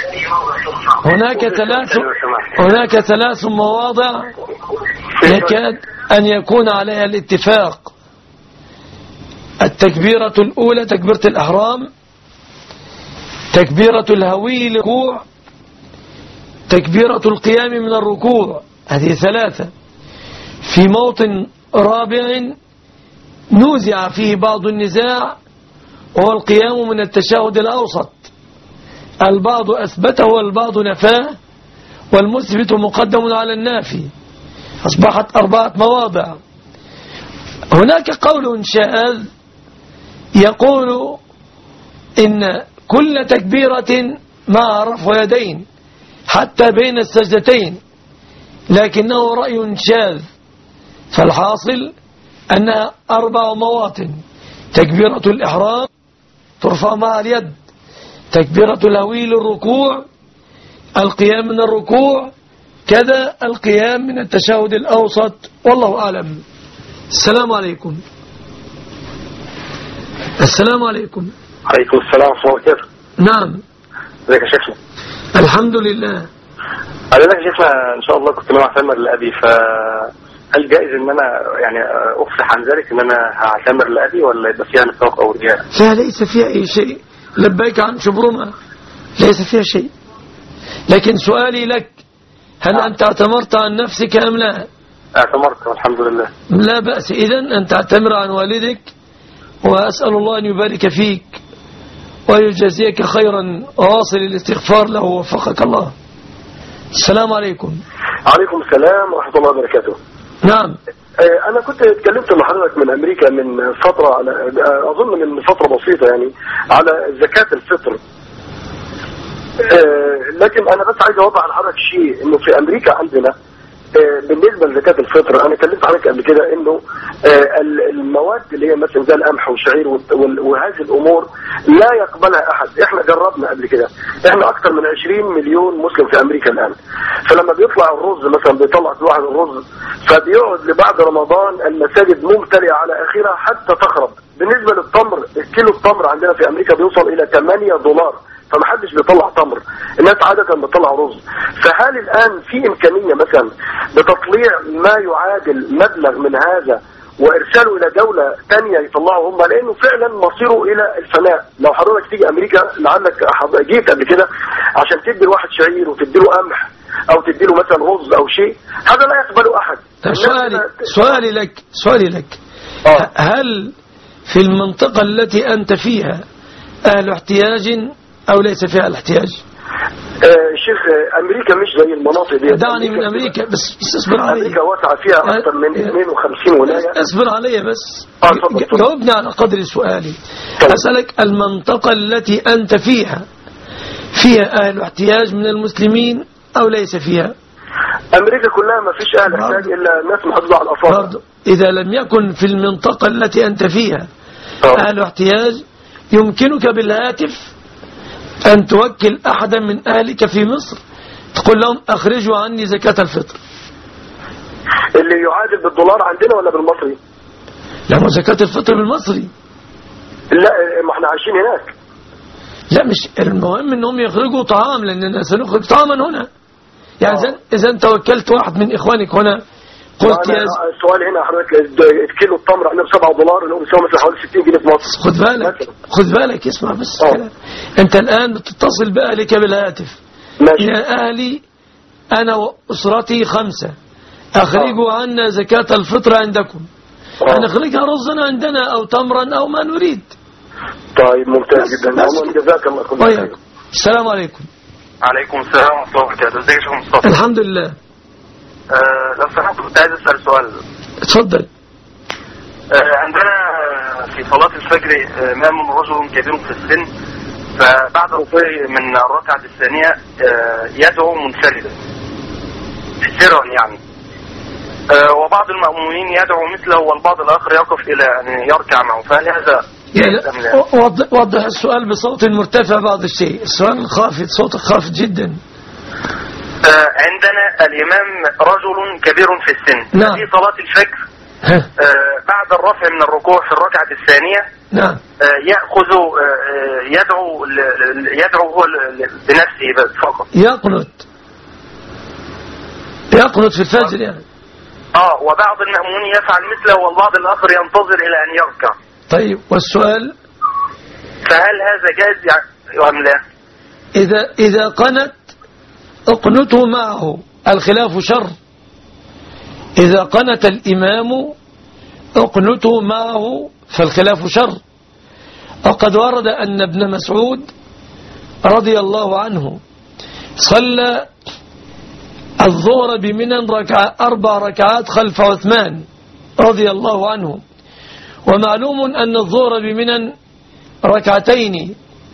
هناك ثلاث مواضع يكاد أن يكون عليها الاتفاق. التكبيرة الأولى تكبيرة الإحرام، تكبيرة الهوي للركوع، تكبيرة القيام من الركوع. هذه ثلاثة. في موطن رابع نوزع فيه بعض النزاع، وهو القيام من التشهد الأوسط. البعض أثبته والبعض نفاه، والمثبت مقدم على النافي. أصبحت 4 مواضع. هناك قول شاذ يقول إن كل تكبيرة مع رفع يدين حتى بين السجدتين، لكنه رأي شاذ. فالحاصل أنها 4 مواطن: تكبيرة الإحرام ترفع مع اليد، تكبيرة الهوي للركوع، القيام من الركوع، كذا القيام من التشهد الأوسط، والله أعلم. السلام عليكم. السلام عليكم. عليكم السلام ورحمة الله وبركاته. نعم. ازيك يا شيخنا؟ الحمد لله. أنا يا شيخنا إن شاء الله كنت معتمر لأبي، فهل جائز إن أنا يعني أفصح عن ذلك إن أنا هعتمر لأبي، ولا يبقى فيها نفاق أو رجاء؟ لا، ليس فيها أي شيء. لبيك عن شبرمة، ليس فيها شيء. لكن سؤالي لك، هل أنت اعتمرت عن نفسك أم لا؟ اعتمرت والحمد لله. لا بأس إذن أن تعتمر عن والدك، وأسأل الله أن يبارك فيك ويجزيك خيرا، واصل الاستغفار له ووفقك الله. السلام عليكم. عليكم السلام ورحمة الله وبركاته. نعم. أنا كنت اتكلمت مع حضرتك من أمريكا من فترة، على أظن من فترة بسيطة يعني، على زكاة الفطر. لكن أنا بس عايز أوضح على حضرتك شيء، إنه في أمريكا عندنا بالنسبة لزكاة الفطر، أنا كلمت عليك قبل كده إنه المواد اللي هي مثلا زي القمح والشعير وهذه الأمور لا يقبلها أحد. إحنا جربنا قبل كده، إحنا أكثر من 20 مليون مسلم في أمريكا الآن. فلما بيطلع الرز مثلا، بيطلع واحد الرز، فبيقعد لبعد رمضان المساجد ممتلئة على آخرها حتى تخرب. بالنسبة للتمر، الكيلو التمر عندنا في أمريكا بيوصل إلى $8، فمحدش بيطلع تمر، الناس عادة بتطلع رز. فهل الآن في إمكانية مثلا بتطليع ما يعادل مبلغ من هذا وإرساله إلى دولة تانية يطلعوا هم، لأنه فعلا مصيره إلى الفناء؟ لو حضرتك تيجي أمريكا، لعلك جيت قبل كده، عشان تدي الواحد شعير وتدي له قمح أو تدي له مثلا رز أو شيء، هذا لا يقبله أحد. سؤالي لك هل في المنطقة التي أنت فيها أهل احتياج أو ليس فيها الاحتياج؟ شيخ، أمريكا مش زي المناطق دي. دعني من أمريكا بس اصبر علي. أمريكا واسعة فيها أكثر من 52 ولاية. اصبر علي بس. جاوبني على قدر سؤالي. أسألك المنطقة التي أنت فيها أهل احتياج من المسلمين أو ليس فيها؟ أمريكا كلها ما فيش أهل احتياج إلا الناس محدودة على الأصابع. إذا لم يكن في المنطقة التي أنت فيها أهل احتياج، يمكنك بالهاتف أن توكل أحدا من أهلك في مصر، تقول لهم أخرجوا عني زكاة الفطر. اللي يعادل بالدولار عندنا ولا بالمصري؟ لا، زكاة الفطر بالمصري. لا، ما احنا عايشين هناك. لا مش المهم انهم يخرجوا طعام، لاننا سنخرج طعاما هنا. يعني اذا انت وكلت واحد من اخوانك هنا قلت يا السؤال هنا حضرتك كيلو التمر احنا ب$7 اللي هو بيساوي مثلا حوالي 60 جنيه في مصر. خد بالك اسمع بس. انت الان بتتصل باهلك بالهاتف. ماشي. يا اهلي انا واسرتي 5 اخرجوا عنا زكاة الفطر عندكم. هنخرجها رزا عندنا او تمرا او ما نريد. طيب ممتاز جدا. جزاك الله خير. السلام عليكم. عليكم السلام ورحمة الله وبركاته. ازيك يا شيخ مصطفى؟ الحمد لله. لو سمحت كنت عايز اسال سؤال. اتفضل. عندنا في صلاة الفجر امام رجل كبير في السن، فبعد ركوعه من الركعة الثانية يدعو منفردا سرا يعني، وبعض المأمومين يدعو مثله والبعض الآخر يقف إلى أن يركع معه، فهل هذا وضح السؤال بصوت مرتفع بعض الشيء. السؤال خافت، صوتك خافت جدا. عندنا الإمام رجل كبير في السن. نعم. في صلاة الفجر بعد الرفع من الركوع في الركعة الثانية نعم. يأخذ يدعو هو بنفسه فقط. يقنط في الفجر يعني. وبعض المأمومين يفعل مثله والبعض الآخر ينتظر إلى أن يركع. طيب والسؤال فهل هذا جائز أم لا؟ إذا قنت اقنته معه، الخلاف شر. إذا قنت الإمام اقنته معه فالخلاف شر. وقد ورد أن ابن مسعود رضي الله عنه صلى الظهر بمنى 4 ركعات خلف عثمان رضي الله عنه. ومعلوم أن الظهر بمنى 2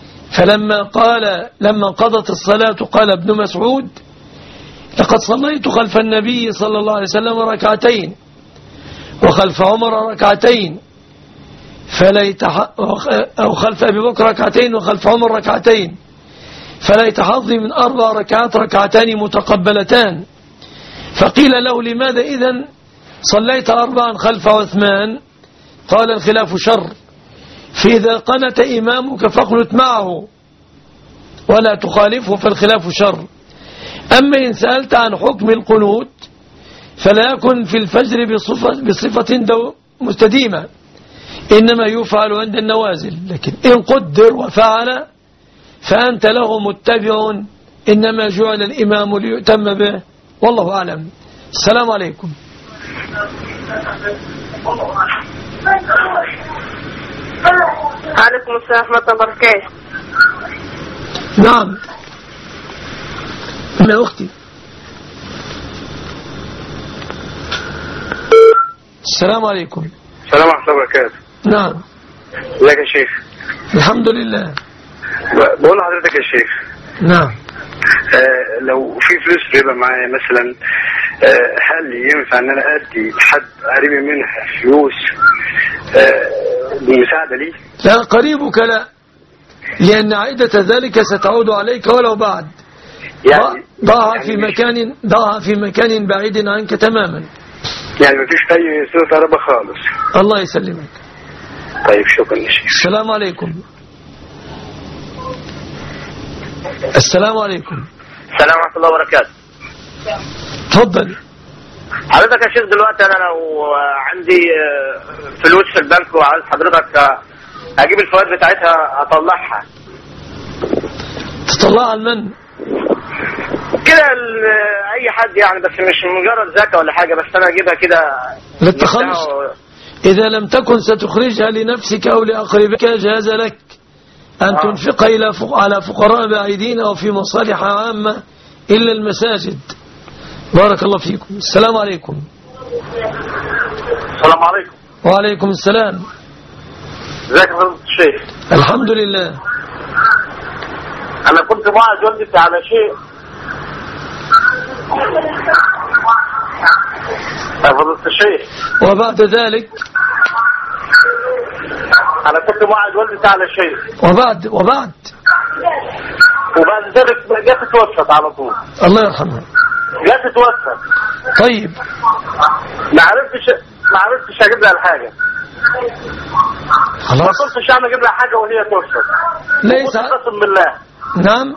لما قضت الصلاة قال ابن مسعود لقد صليت خلف النبي صلى الله عليه وسلم 2 وخلف عمر 2 أو خلف أبي بكر 2 وخلف عمر 2 فليت حظي من 4 ركعات 2 متقبلتان. فقيل له لماذا إذن صليت 4 خلف عثمان؟ قال الخلاف شر، فإذا قنت إمامك فاقنت معه ولا تخالفه فالخلاف شر. أما إن سألت عن حكم القنوت فلا يكن في الفجر بصفة مستديمة، إنما يفعل عند النوازل، لكن إن قدر وفعل فأنت له متبع، إنما جعل الإمام ليؤتم به، والله أعلم. السلام عليكم. عليكم السلام ورحمة الله وبركاته. نعم أنا أختي. السلام عليكم. السلام ورحمة الله وبركاته. نعم. ازيك يا شيخ؟ الحمد لله. بقول لحضرتك يا شيخ. نعم. لو في فلوس ربا معايا مثلا، هل ينفع ان انا ادي حد قريبي منها فلوس بمساعدة لي؟ لا، قريبك لا، لأن عائدة ذلك ستعود عليك ولو بعد. يعني ضعها في مكان بعيد عنك تماما. يعني مفيش أي صلة ربا خالص. الله يسلمك. طيب شكرا يا شيخ. السلام عليكم. السلام عليكم. السلام ورحمة الله وبركاته. تفضل. حضرتك يا شيخ دلوقتي أنا لو عندي فلوس في البنك وعايز حضرتك أجيب الفوائد بتاعتها أطلعها. تطلعها لمن؟ كده أي حد يعني، بس مش مجرد زكاة ولا حاجة، بس أنا أجيبها كده للتخلص. إذا لم تكن ستخرجها لنفسك أو لأقربك جاز لك أن تنفق على فقراء بعيدين أو في مصالح عامة إلا المساجد. بارك الله فيكم. السلام عليكم. السلام عليكم. وعليكم السلام. ازيك يا فضيلة الشيخ؟ الحمد لله. أنا كنت موعد والدتي على شيء يا فضيلة الشيخ. وبعد ذلك أنا كنت موعد والدتي على شيء وبعد ذلك جت توفت على طول. الله يرحمها. جت توفت. طيب ما عرفتش اجيب لها الحاجه. خلاص. ما ترصش يعني اجيب لها حاجه وهي ترصد. ليس. قسم بالله. نعم.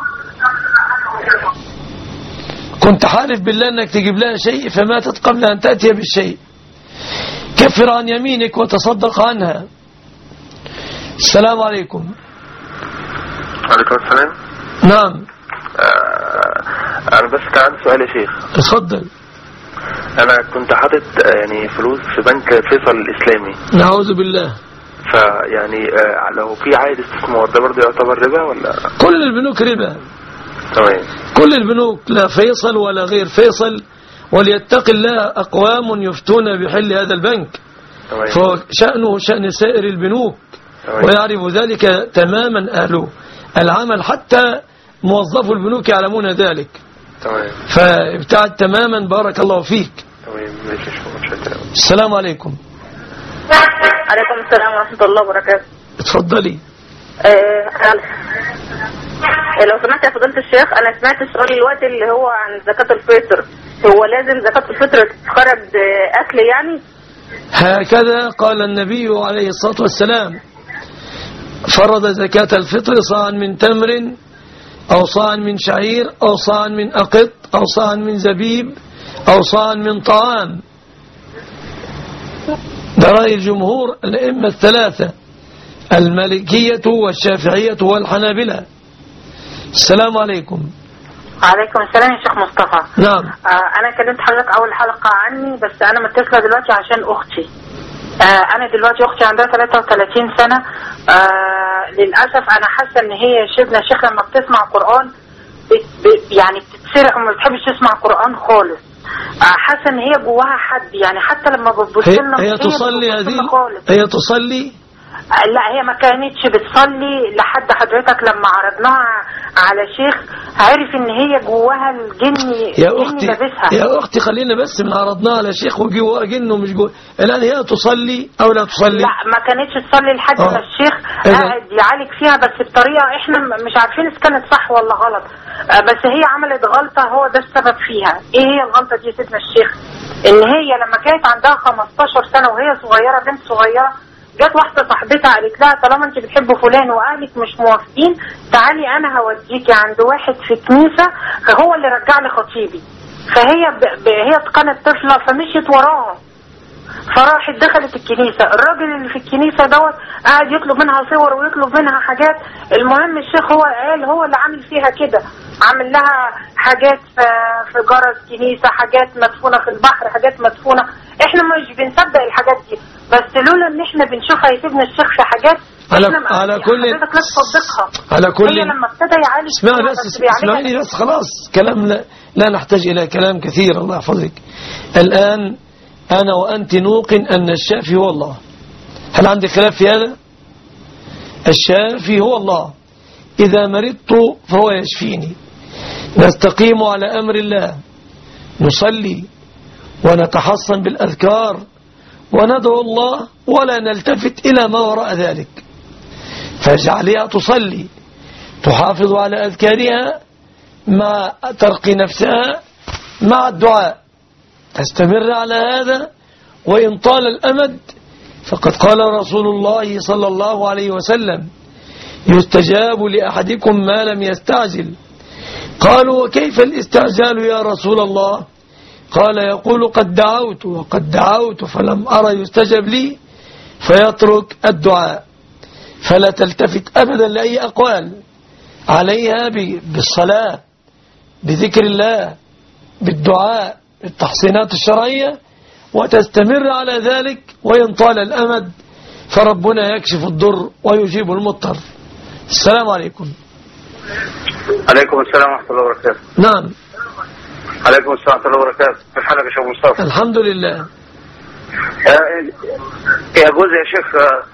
كنت حالف بالله انك تجيب لها شيء فماتت قبل ان تأتي بالشيء. كفر عن يمينك وتصدق عنها. السلام عليكم. عليكم السلام. نعم. انا بس كان عندي سؤال يا شيخ. تفضل. انا كنت حاطط يعني فلوس في بنك فيصل الاسلامي. نعوذ بالله. فيعني لو في عائد استثمار ده برضه يعتبر ربا ولا؟ كل البنوك ربا. تمام. كل البنوك، لا فيصل ولا غير فيصل. وليتق الله أقوام يفتون بحل هذا البنك. تمام. فشأنه شأن سائر البنوك. تمام. ويعرف ذلك تماما أهل العمل، حتى موظفو البنوك يعلمون ذلك. تمام. فابتعد تماما. بارك الله فيك. تمام. السلام عليكم. عليكم السلام ورحمة الله وبركاته. اتفضلي. لو سمحت يا فضيلة الشيخ، أنا سمعت السؤال الوقتي اللي هو عن زكاة الفطر. هو لازم زكاة الفطر تتخرج أكل يعني؟ هكذا قال النبي عليه الصلاة والسلام: فرض زكاة الفطر صاعا من تمر أو صاعا من شعير أو صاعا من أقط أو صاعا من زبيب أو صاعا من طعام. ده رأي الجمهور الأئمة الثلاثة، المالكية والشافعية والحنابلة. السلام عليكم. عليكم السلام يا شيخ مصطفى. نعم. أنا كلمت حضرتك أول حلقة عني، بس أنا متصلة دلوقتي عشان أختي. أنا دلوقتي أختي عندها 33 سنة. للأسف أنا حاسة إن هي شبنا شيخ لما بتسمع قرآن يعني بتتسرق وما بتحبش تسمع قرآن خالص. حاسة إن هي جواها حد، يعني حتى لما بتبص لنا هي تصلي هي تصلي؟ لا، هي ما كانتش بتصلي لحد حضرتك لما عرضناها على شيخ عرف ان هي جواها الجن. يا اختي خلينا بس من عرضناها على شيخ وجواها جن ومش جواها. الان هي تصلي او لا تصلي؟ لا، ما كانتش تصلي لحد ما الشيخ قاعد يعالج فيها، بس بطريقه احنا مش عارفين اذا كانت صح ولا غلط. بس هي عملت غلطه، هو ده السبب فيها. ايه هي الغلطه دي يا سيدنا الشيخ؟ ان هي لما كانت عندها 15 سنه وهي صغيره، بنت صغيره، جت واحدة صاحبتها قالت لها: طالما انت بتحب فلان واهلك مش موافقين، تعالي انا هوديكي عند واحد في كنيسة هو اللي رجع لي خطيبي. فهي هي كانت طفلة فمشيت وراها، فراحت دخلت الكنيسة. الراجل اللي في الكنيسة دوت قاعد يطلب منها صور ويطلب منها حاجات. المهم الشيخ هو اللي عامل فيها كده، عامل لها حاجات في جرس كنيسة، حاجات مدفونة في البحر، حاجات مدفونة. احنا مش بنصدق الحاجات دي، بس لولا ان احنا بنشوفها يا سيدنا الشيخ في حاجات على كل حضرتك لا تصدقها. على كل هي لما ابتدى يعالج اسمعيني بس خلاص. كلام لا نحتاج الى كلام كثير. الله يحفظك. الان انا وانت نوقن ان الشافي هو الله. هل عندي خلاف في هذا؟ الشافي هو الله. اذا مرضت فهو يشفيني. نستقيم على امر الله، نصلي ونتحصن بالاذكار وندعو الله ولا نلتفت إلى ما وراء ذلك. فاجعلها تصلي، تحافظ على أذكارها مع ترقي نفسها مع الدعاء، تستمر على هذا. وإن طال الأمد فقد قال رسول الله صلى الله عليه وسلم: يستجاب لأحدكم ما لم يستعجل. قالوا: وكيف الاستعجال يا رسول الله؟ قال: يقول: قد دعوت وقد دعوت فلم أرى يستجب لي، فيترك الدعاء. فلا تلتفت أبدا لأي أقوال، عليها بالصلاة، بذكر الله، بالدعاء، بالتحصينات الشرعية، وتستمر على ذلك. وإن طال الأمد فربنا يكشف الضر ويجيب المضطر. السلام عليكم. عليكم السلام ورحمة الله وبركاته. نعم. عليكم السلام ورحمة الله وبركاته. كيف حالك يا شيخ مصطفى؟ الحمد لله. يجوز يا شيخ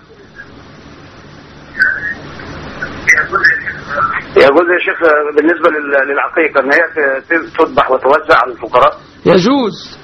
بالنسبة للعقيقة ان هي تذبح وتوزع على الفقراء؟ يجوز.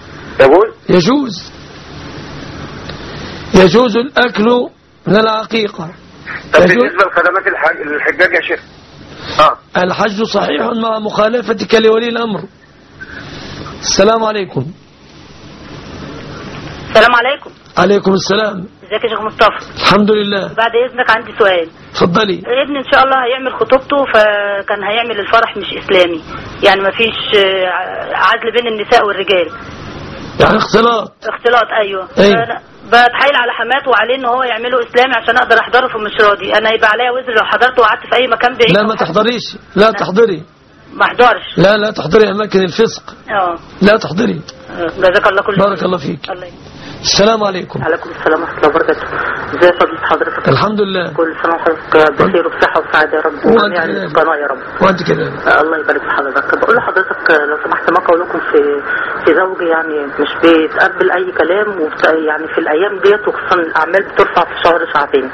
يجوز الأكل من العقيقة. بالنسبة لخدمات الحجاج يا شيخ؟ الحج صحيح مع مخالفتك لولي الأمر. السلام عليكم. السلام عليكم. عليكم السلام. ازيك يا شيخ مصطفى؟ الحمد لله. بعد اذنك عندي سؤال. اتفضلي. ابني ان شاء الله هيعمل خطوبته، فكان هيعمل الفرح مش اسلامي، يعني مفيش عزل بين النساء والرجال، يعني اختلاط. ايوه. بتحايل على حماته وعليه ان هو يعمله اسلامي عشان اقدر احضره، فمش راضي. انا يبقى عليا وزر لو حضرت وقعدت في اي مكان بعيد؟ لا ما تحضريش. لا تحضري. ما احضرش. لا تحضري اماكن الفسق. لا تحضري. جزاك الله كل خير. بارك الله فيك. السلام عليكم. عليكم السلام ورحمه الله وبركاته. ازي فضيلة حضرتك؟ الحمد لله. كل سنه وحضرتك بخير وبصحه وسعاده يا رب، وجميع القناه يا رب. وانت كده. الله يبارك في حضرتك. بقول لحضرتك لو سمحت، ما قولكم في زوجي يعني مش بيتقبل اي كلام، يعني في الايام ديت وخصوصا الاعمال بترفع في شهر شعبين.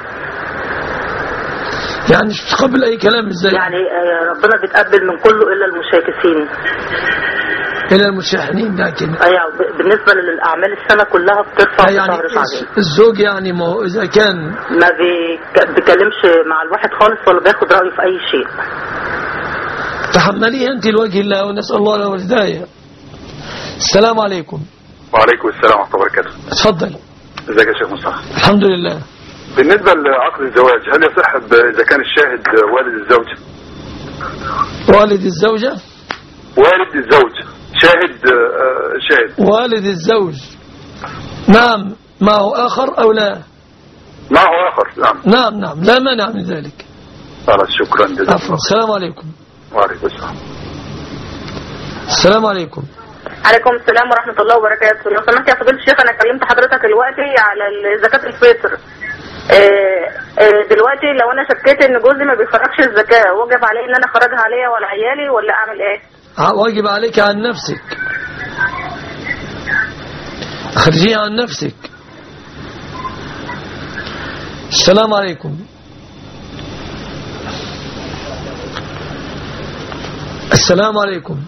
يعني مش بتقبل اي كلام ازاي؟ يعني ربنا بيتقبل من كله الا المشاكسين. إلى المشاحنين. لكن بالنسبة للأعمال السنة كلها بترفع في شهر شعبين. الزوج يعني ما هو إذا كان ما بيتكلمش مع الواحد خالص ولا بياخد رأيه في أي شيء. تحمليه أنت لوجه الله ونسأل الله له الهداية. السلام عليكم. وعليكم السلام ورحمة الله وبركاته. اتفضل. ازيك يا شيخ مصطفى؟ الحمد لله. بالنسبة لعقد الزواج، هل يصح إذا كان الشاهد والد الزوجة؟ والد الزوجة؟ والد الزوج شاهد. والد الزوج. نعم. معه آخر أو لا؟ معه آخر. نعم لا مانع من ذلك. خلاص شكرا جزيلا. عفوا. السلام عليكم. وعليكم السلام. السلام عليكم. عليكم السلام ورحمة الله وبركاته. لو سمحت يا فضيلة الشيخ، أنا كلمت حضرتك دلوقتي على زكاة الفطر. دلوقتي لو أنا شكيت إن جوزي ما بيخرجش الزكاة، واجب عليه إن أنا أخرجها عليا ولا عيالي، ولا أعمل إيه؟ واجب عليك عن نفسك، اخرجيها عن نفسك. السلام عليكم. السلام عليكم.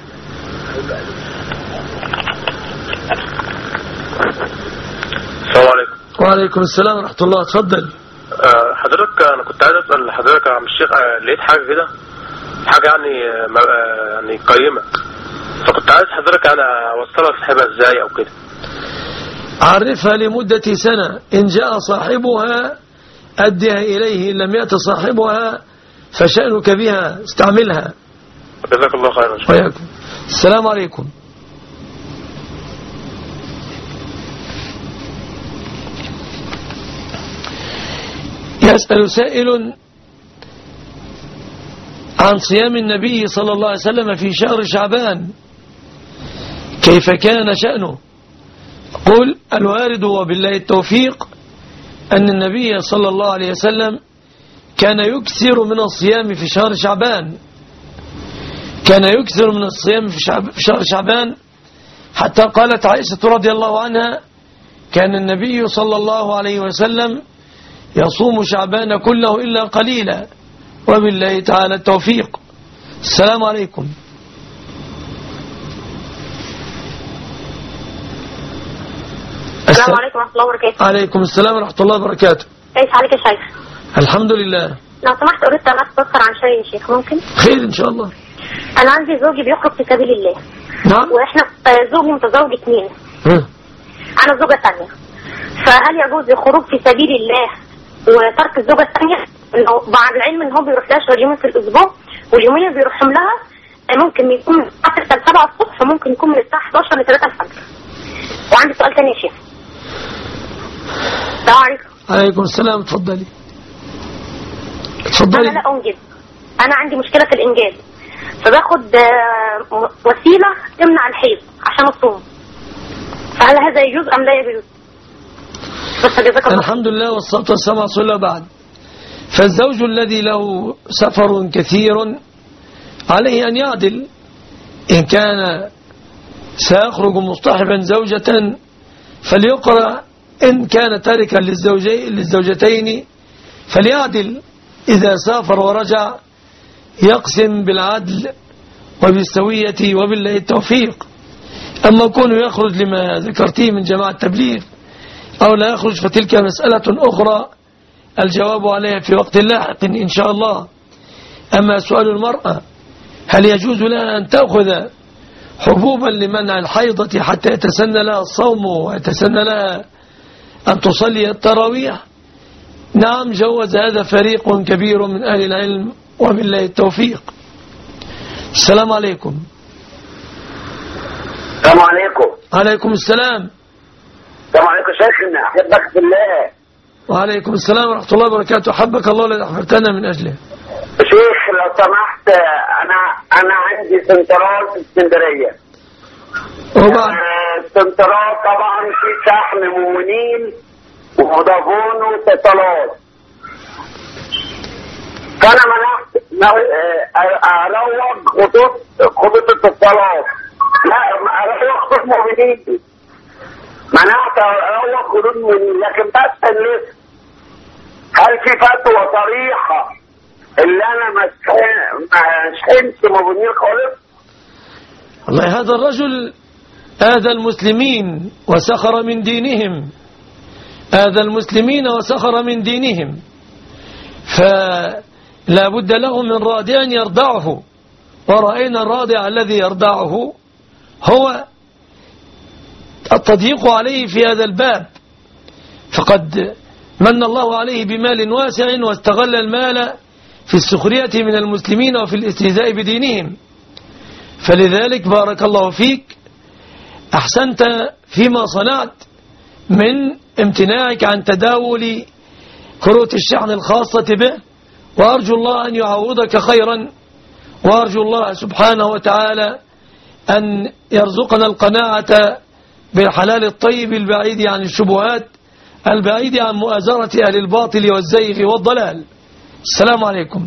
السلام عليكم. وعليكم السلام ورحمة الله. اتفضل. حضرتك أنا كنت عايز أسأل حضرتك يا عم الشيخ، لقيت حاجة كده، حاجة يعني قيمة، فكنت عايز حضرتك أنا أوصلها صاحبها إزاي أو كده. عرفها لمدة سنة، إن جاء صاحبها أدها إليه، إن لم يأت صاحبها فشأنك بها، استعملها. جزاك الله خيرا. وياكم. السلام عليكم. يسأل سائل عن صيام النبي صلى الله عليه وسلم في شهر شعبان، كيف كان شأنه؟ قل الوارد وبالله التوفيق أن النبي صلى الله عليه وسلم كان يكثر من الصيام في شهر شعبان، كان يكثر من الصيام في شهر شعبان، حتى قالت عائشة رضي الله عنها: كان النبي صلى الله عليه وسلم يصوم شعبان كله إلا قليلا، وبالله تعالى التوفيق. السلام عليكم. السلام عليكم ورحمة الله وبركاته. عليكم السلام ورحمة الله وبركاته. كيف حالك يا شيخ؟ الحمد لله. لو سمحت أردت أن أستفسر عن شيء يا شيخ، ممكن؟ خير إن شاء الله. أنا عندي زوجي بيخرج في سبيل الله. نعم. وإحنا زوجي متزوج 2. أنا زوجة ثانية. فهل يجوز الخروج في سبيل الله وترك الزوجة الثانية؟ مع العلم إن هو بيروح لها يومين في الأسبوع، واليومين اللي بيروحهم لها ممكن يكون من الساعة 7 الصبح، فممكن يكون من الساعة 11 ل 3 الفجر. وعندي سؤال ثاني يا شيخ. السلام عليكم. عليكم السلام. اتفضلي. أنا لا أنجب، أنا عندي مشكلة في الإنجاب، فباخد وسيلة تمنع الحيض عشان الصوم، فهل هذا يجوز أم لا يجوز؟ الحمد لله والصلاة والسلام على رسول الله. بعد، فالزوج الذي له سفر كثير عليه أن يعدل، إن كان سيخرج مصطحبا زوجة فليقرأ، إن كان تاركا للزوجتين فليعدل، إذا سافر ورجع يقسم بالعدل وبالسوية وبالله التوفيق. أما كونه يخرج لما ذكرتيه من جماعة التبليغ أو لا يخرج فتلك مسألة أخرى الجواب عليها في وقت لاحق إن شاء الله. أما سؤال المرأة هل يجوز لها أن تأخذ حبوبا لمنع الحيضة حتى يتسنى لها الصوم ويتسنى لها أن تصلي التراويح، نعم جوز هذا فريق كبير من أهل العلم وبالله التوفيق. السلام عليكم. السلام عليكم. عليكم السلام. السلام عليكم شيخنا، أحبك في الله. وعليكم السلام ورحمة الله وبركاته. حبك الله الذي أحببتنا من أجله. شيخ لو سمحت، أنا عندي سنترال في اسكندرية. السنترال طبعا في شحن مؤمنين وفودافون واتصالات. فأنا منعت أروج خطوط اتصالات، لا أروج خطوط مؤمنين، منعت أروج خطوط مؤمنين، لكن بس لسه هل في فتوى صريحة اللي أنا ما شحنش مؤمنين خالص؟ والله هذا الرجل آذى المسلمين وسخر من دينهم، آذى المسلمين وسخر من دينهم، فلا بد له من رادع يرضعه، ورأينا الرادع الذي يرضعه هو التضييق عليه في هذا الباب، فقد من الله عليه بمال واسع واستغل المال في السخرية من المسلمين وفي الاستهزاء بدينهم. فلذلك بارك الله فيك، أحسنت فيما صنعت من امتناعك عن تداول كروت الشحن الخاصة به، وأرجو الله أن يعوضك خيرا، وأرجو الله سبحانه وتعالى أن يرزقنا القناعة بالحلال الطيب البعيد عن الشبهات، البعيد عن مؤازرة أهل الباطل والزيغ والضلال. السلام عليكم.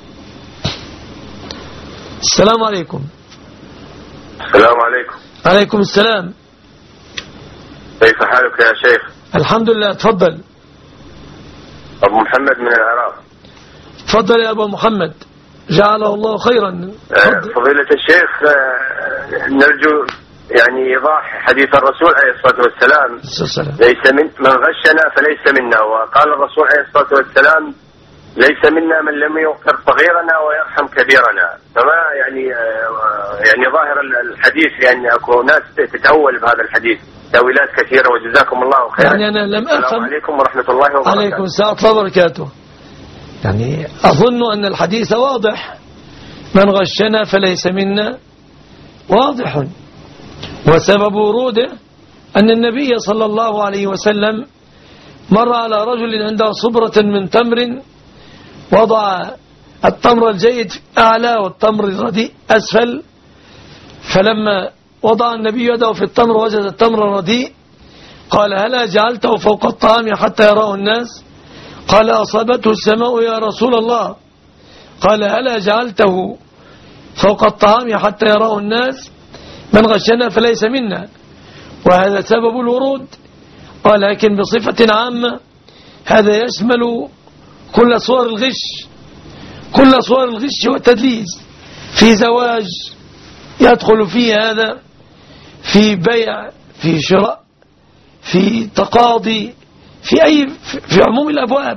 السلام عليكم. السلام عليكم. عليكم السلام. كيف حالك يا شيخ؟ الحمد لله. تفضل. أبو محمد من العراق. تفضل يا أبو محمد، جعله الله خيرا. فضيلة الشيخ، نرجو يعني إيضاح حديث الرسول عليه الصلاة والسلام، ليس من غشنا فليس منا، وقال الرسول عليه الصلاة والسلام ليس منا من لم يوقر صغيرنا ويرحم كبيرنا. فما يعني ظاهر الحديث، لأن أكو ناس تتأول بهذا الحديث تأويلات كثيرة، وجزاكم الله خيرا. يعني أنا لم أفهم. السلام عليكم ورحمة الله وبركاته. عليكم السلام ورحمة الله وبركاته. يعني أظن أن الحديث واضح، من غشنا فليس منا، واضح. وسبب وروده أن النبي صلى الله عليه وسلم مر على رجل عنده صبرة من تمر، وضع التمر الجيد أعلى والتمر الرديء أسفل، فلما وضع النبي يده في التمر وجد التمر الرديء، قال هلا جعلته فوق الطعام حتى يراه الناس؟ قال أصابته السماء يا رسول الله. قال هلا جعلته فوق الطعام حتى يراه الناس؟ من غشنا فليس منا. وهذا سبب الورود، ولكن بصفة عامة هذا يشمل كل صور الغش، كل صور الغش والتدليس، في زواج يدخل فيه هذا، في بيع، في شراء، في تقاضي، في عموم الأبواب.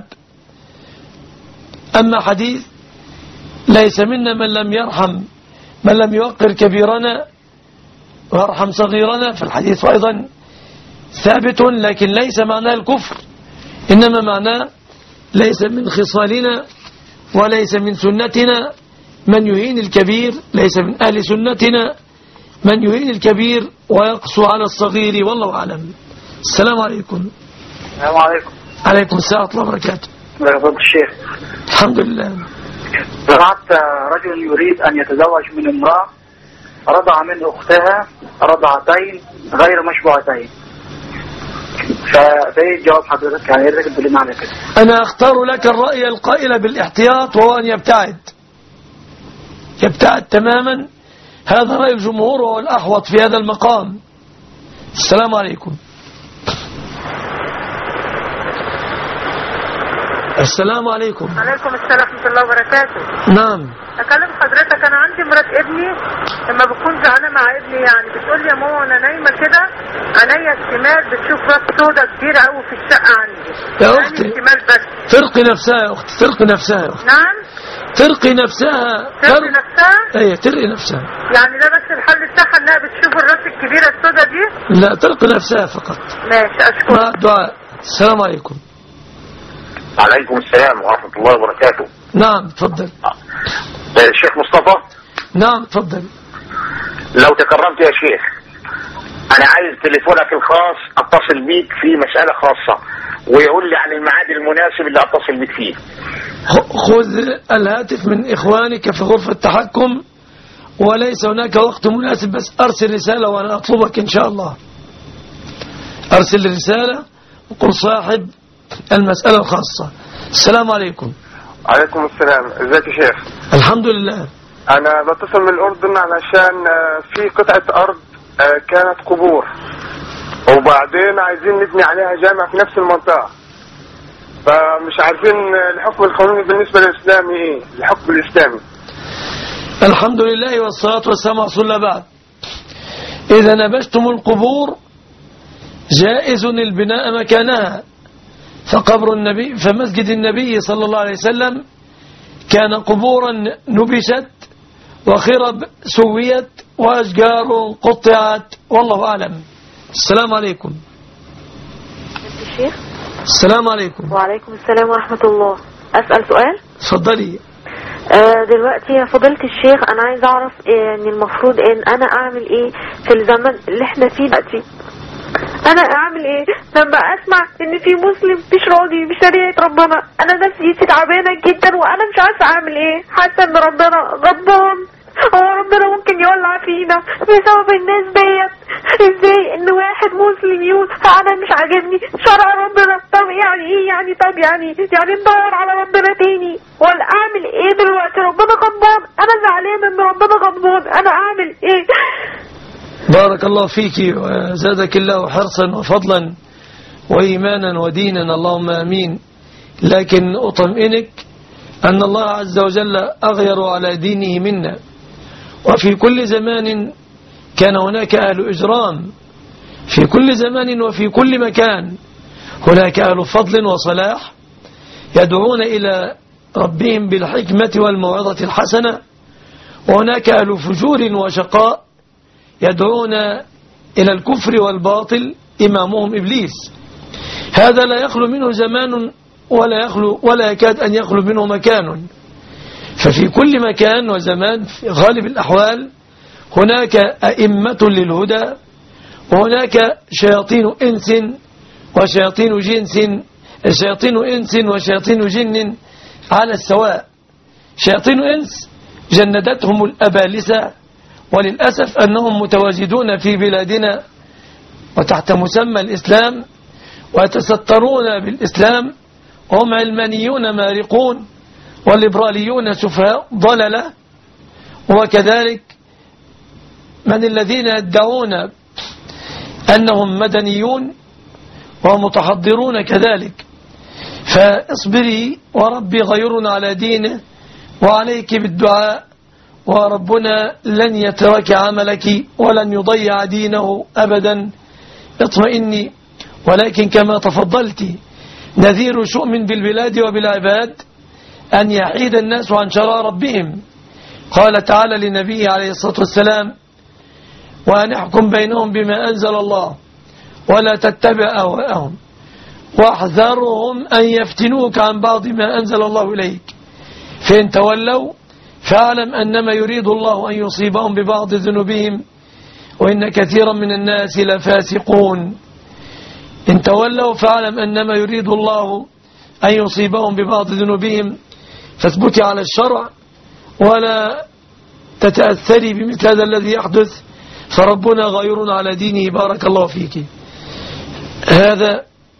أما حديث ليس منا من لم يرحم، من لم يوقر كبيرنا ويرحم صغيرنا، فالحديث أيضا ثابت، لكن ليس معناه الكفر، إنما معناه ليس من خصالنا وليس من سنتنا من يهين الكبير، ليس من أهل سنتنا من يهين الكبير ويقسو على الصغير، والله أعلم. السلام عليكم. السلام عليكم. عليكم السلام ورحمة الله وبركاته. فضيلة الشيخ. الحمد لله. سمعت رجل يريد أن يتزوج من امرأة رضع من أختها رضعتين غير مشبوعتين، فايه جواب حضرتك؟ يعني يريد تدلنا على كده. أنا أختار لك الرأي القائل بالاحتياط، وهو أن يبتعد تماما. هذا رأي الجمهور وهو الأحوط في هذا المقام. السلام عليكم. السلام عليكم. عليكم السلام ورحمة الله وبركاته. نعم. أكلم حضرتك، أنا عندي مرات ابني لما بكون زعلانة مع ابني يعني بتقول لي يا ماما أنا نايمة كده عينيا الشمال بتشوف راس سودة كبيرة قوي في الشقة عندي. يا أختي الشمال بس. ترقي نفسها يا أختي، ترقي نفسها يا أختي. نعم. ترقي نفسها. ترقي نفسها؟ أيه ترقي نفسها. يعني ده بس الحل الشيخ انها بتشوف الراس الكبيرة السوداء دي؟ لا، تلقي نفسها فقط. ماشي، اشكرك. مع الدعاء. السلام عليكم. وعليكم السلام ورحمة الله وبركاته. نعم تفضل. الشيخ مصطفى. نعم تفضل. لو تكرمت يا شيخ، انا عايز تليفونك الخاص اتصل بيك في مسألة خاصة، ويقول لي عن الميعاد المناسب اللي اتصل بيك فيه. خذ الهاتف من اخوانك في غرفة التحكم، وليس هناك وقت مناسب، بس ارسل رسالة وانا اطلبك ان شاء الله. ارسل رسالة وقل صاحب المسألة الخاصة. السلام عليكم. عليكم السلام. ازيك يا شيخ؟ الحمد لله. انا بتصل من الاردن علشان في قطعة ارض كانت قبور، وبعدين عايزين نبني عليها جامع في نفس المنطقة، فمش عارفين الحكم القانوني بالنسبة للإسلامي ايه، الحكم الإسلامي. الحمد لله والصلاة والسلام على رسول الله. بعد، إذا نبشتم القبور جائز البناء مكانها، فقبر النبي فمسجد النبي صلى الله عليه وسلم كان قبورا نبشت وخرب سويت وأشجار قطعت، والله أعلم. السلام عليكم. الشيخ. السلام عليكم. وعليكم السلام ورحمة الله. أسأل سؤال؟ تفضلي. دلوقتي يا فضيلة الشيخ، أنا عايز أعرف إن المفروض إن أنا أعمل إيه في الزمن اللي إحنا فيه دلوقتي. أنا أعمل إيه لما أسمع إن في مسلم مش راضي بشريعة ربنا؟ أنا نفسيتي تعبانة جدا وأنا مش عارفة أعمل إيه، حاسة إن ربنا غضبان، هو ربنا ممكن يولع فينا بسبب الناس ديت. ازاي ان واحد مسلم يقول انا مش عاجبني شرع ربنا؟ طب يعني ايه يعني؟ طب يعني ندور على ربنا تاني ولا اعمل ايه دلوقتي؟ ربنا غضبان، انا زعلان ان ربنا غضبان، انا اعمل ايه؟ بارك الله فيك وزادك الله حرصا وفضلا وإيمانا ودينا، اللهم آمين. لكن أطمئنك أن الله عز وجل أغير على دينه منا، وفي كل زمان كان هناك أهل إجرام، في كل زمان وفي كل مكان هناك أهل فضل وصلاح يدعون إلى ربهم بالحكمة والموعظة الحسنة، وهناك أهل فجور وشقاء يدعون إلى الكفر والباطل، إمامهم إبليس. هذا لا يخلو منه زمان ولا يكاد أن يخلو منه مكان. ففي كل مكان وزمان في غالب الأحوال هناك أئمة للهدى، وهناك شياطين إنس وشياطين جن على السواء. شياطين إنس جندتهم الأبالسة، وللأسف أنهم متواجدون في بلادنا وتحت مسمى الإسلام ويتسترون بالإسلام، وهم علمانيون مارقون والليبراليون سفهاء ضللة، وكذلك من الذين يدعون أنهم مدنيون ومتحضرون كذلك. فاصبري وربي غير على دينه، وعليك بالدعاء، وربنا لن يترك عملك ولن يضيع دينه أبدا. اطمئني. ولكن كما تفضلت نذير شؤم بالبلاد وبالعباد أن يحيد الناس عن شرع ربهم. قال تعالى لنبيه عليه الصلاة والسلام: وأن احكم بينهم بما أنزل الله ولا تتبع أهواءهم واحذرهم أن يفتنوك عن بعض ما أنزل الله إليك، فإن تولوا فاعلم أنما يريد الله أن يصيبهم ببعض ذنوبهم وإن كثيرا من الناس لفاسقون. إن تولوا فاعلم أنما يريد الله أن يصيبهم ببعض ذنوبهم، فاثبتي على الشرع ولا تتأثري بمثل هذا الذي يحدث، فربنا غير على دينه. بارك الله فيك. هذا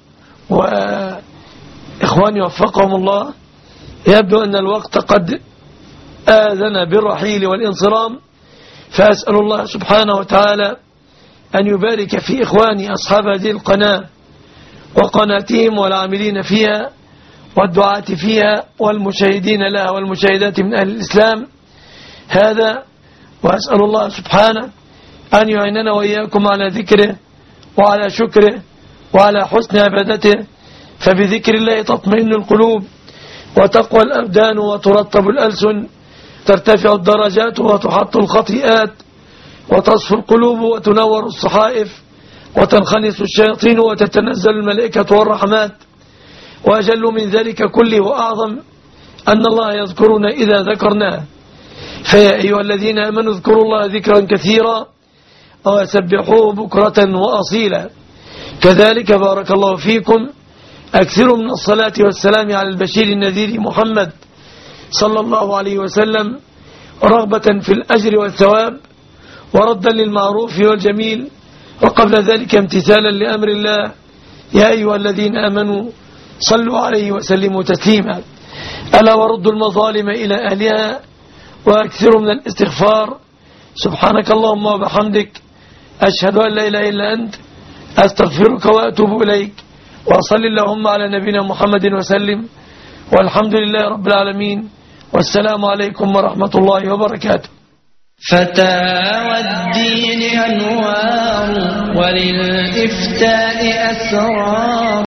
وإخواني وفقهم الله، يبدو أن الوقت قد آذن بالرحيل والانصرام، فأسأل الله سبحانه وتعالى أن يبارك في إخواني أصحاب هذه القناة وقناتهم والعاملين فيها والدعاة فيها والمشاهدين لها والمشاهدات من أهل الإسلام. هذا وأسأل الله سبحانه أن يعيننا وإياكم على ذكره وعلى شكره وعلى حسن عبادته، فبذكر الله تطمئن القلوب وتقوى الأبدان وترطب الألسن، ترتفع الدرجات وتحط الخطيئات وتصفو القلوب وتنور الصحائف وتنخنس الشياطين وتتنزل الملائكة والرحمات. وأجل من ذلك كله وأعظم أن الله يذكرنا إذا ذكرناه. فيا أيها الذين آمنوا اذكروا الله ذكرا كثيرا وسبحوه بكرة وأصيلا. كذلك بارك الله فيكم أكثروا من الصلاة والسلام على البشير النذير محمد صلى الله عليه وسلم، رغبة في الأجر والثواب وردا للمعروف والجميل، وقبل ذلك امتثالا لأمر الله. يا أيها الذين آمنوا صلوا عليه وسلموا تسليما. ألا وردوا المظالم إلى أهلها وأكثروا من الاستغفار. سبحانك اللهم وبحمدك أشهد أن لا إله إلا أنت أستغفرك وأتوب إليك. وصل اللهم على نبينا محمد وسلم، والحمد لله رب العالمين، والسلام عليكم ورحمة الله وبركاته. فتاوى الدين أنوار وللإفتاء أسرار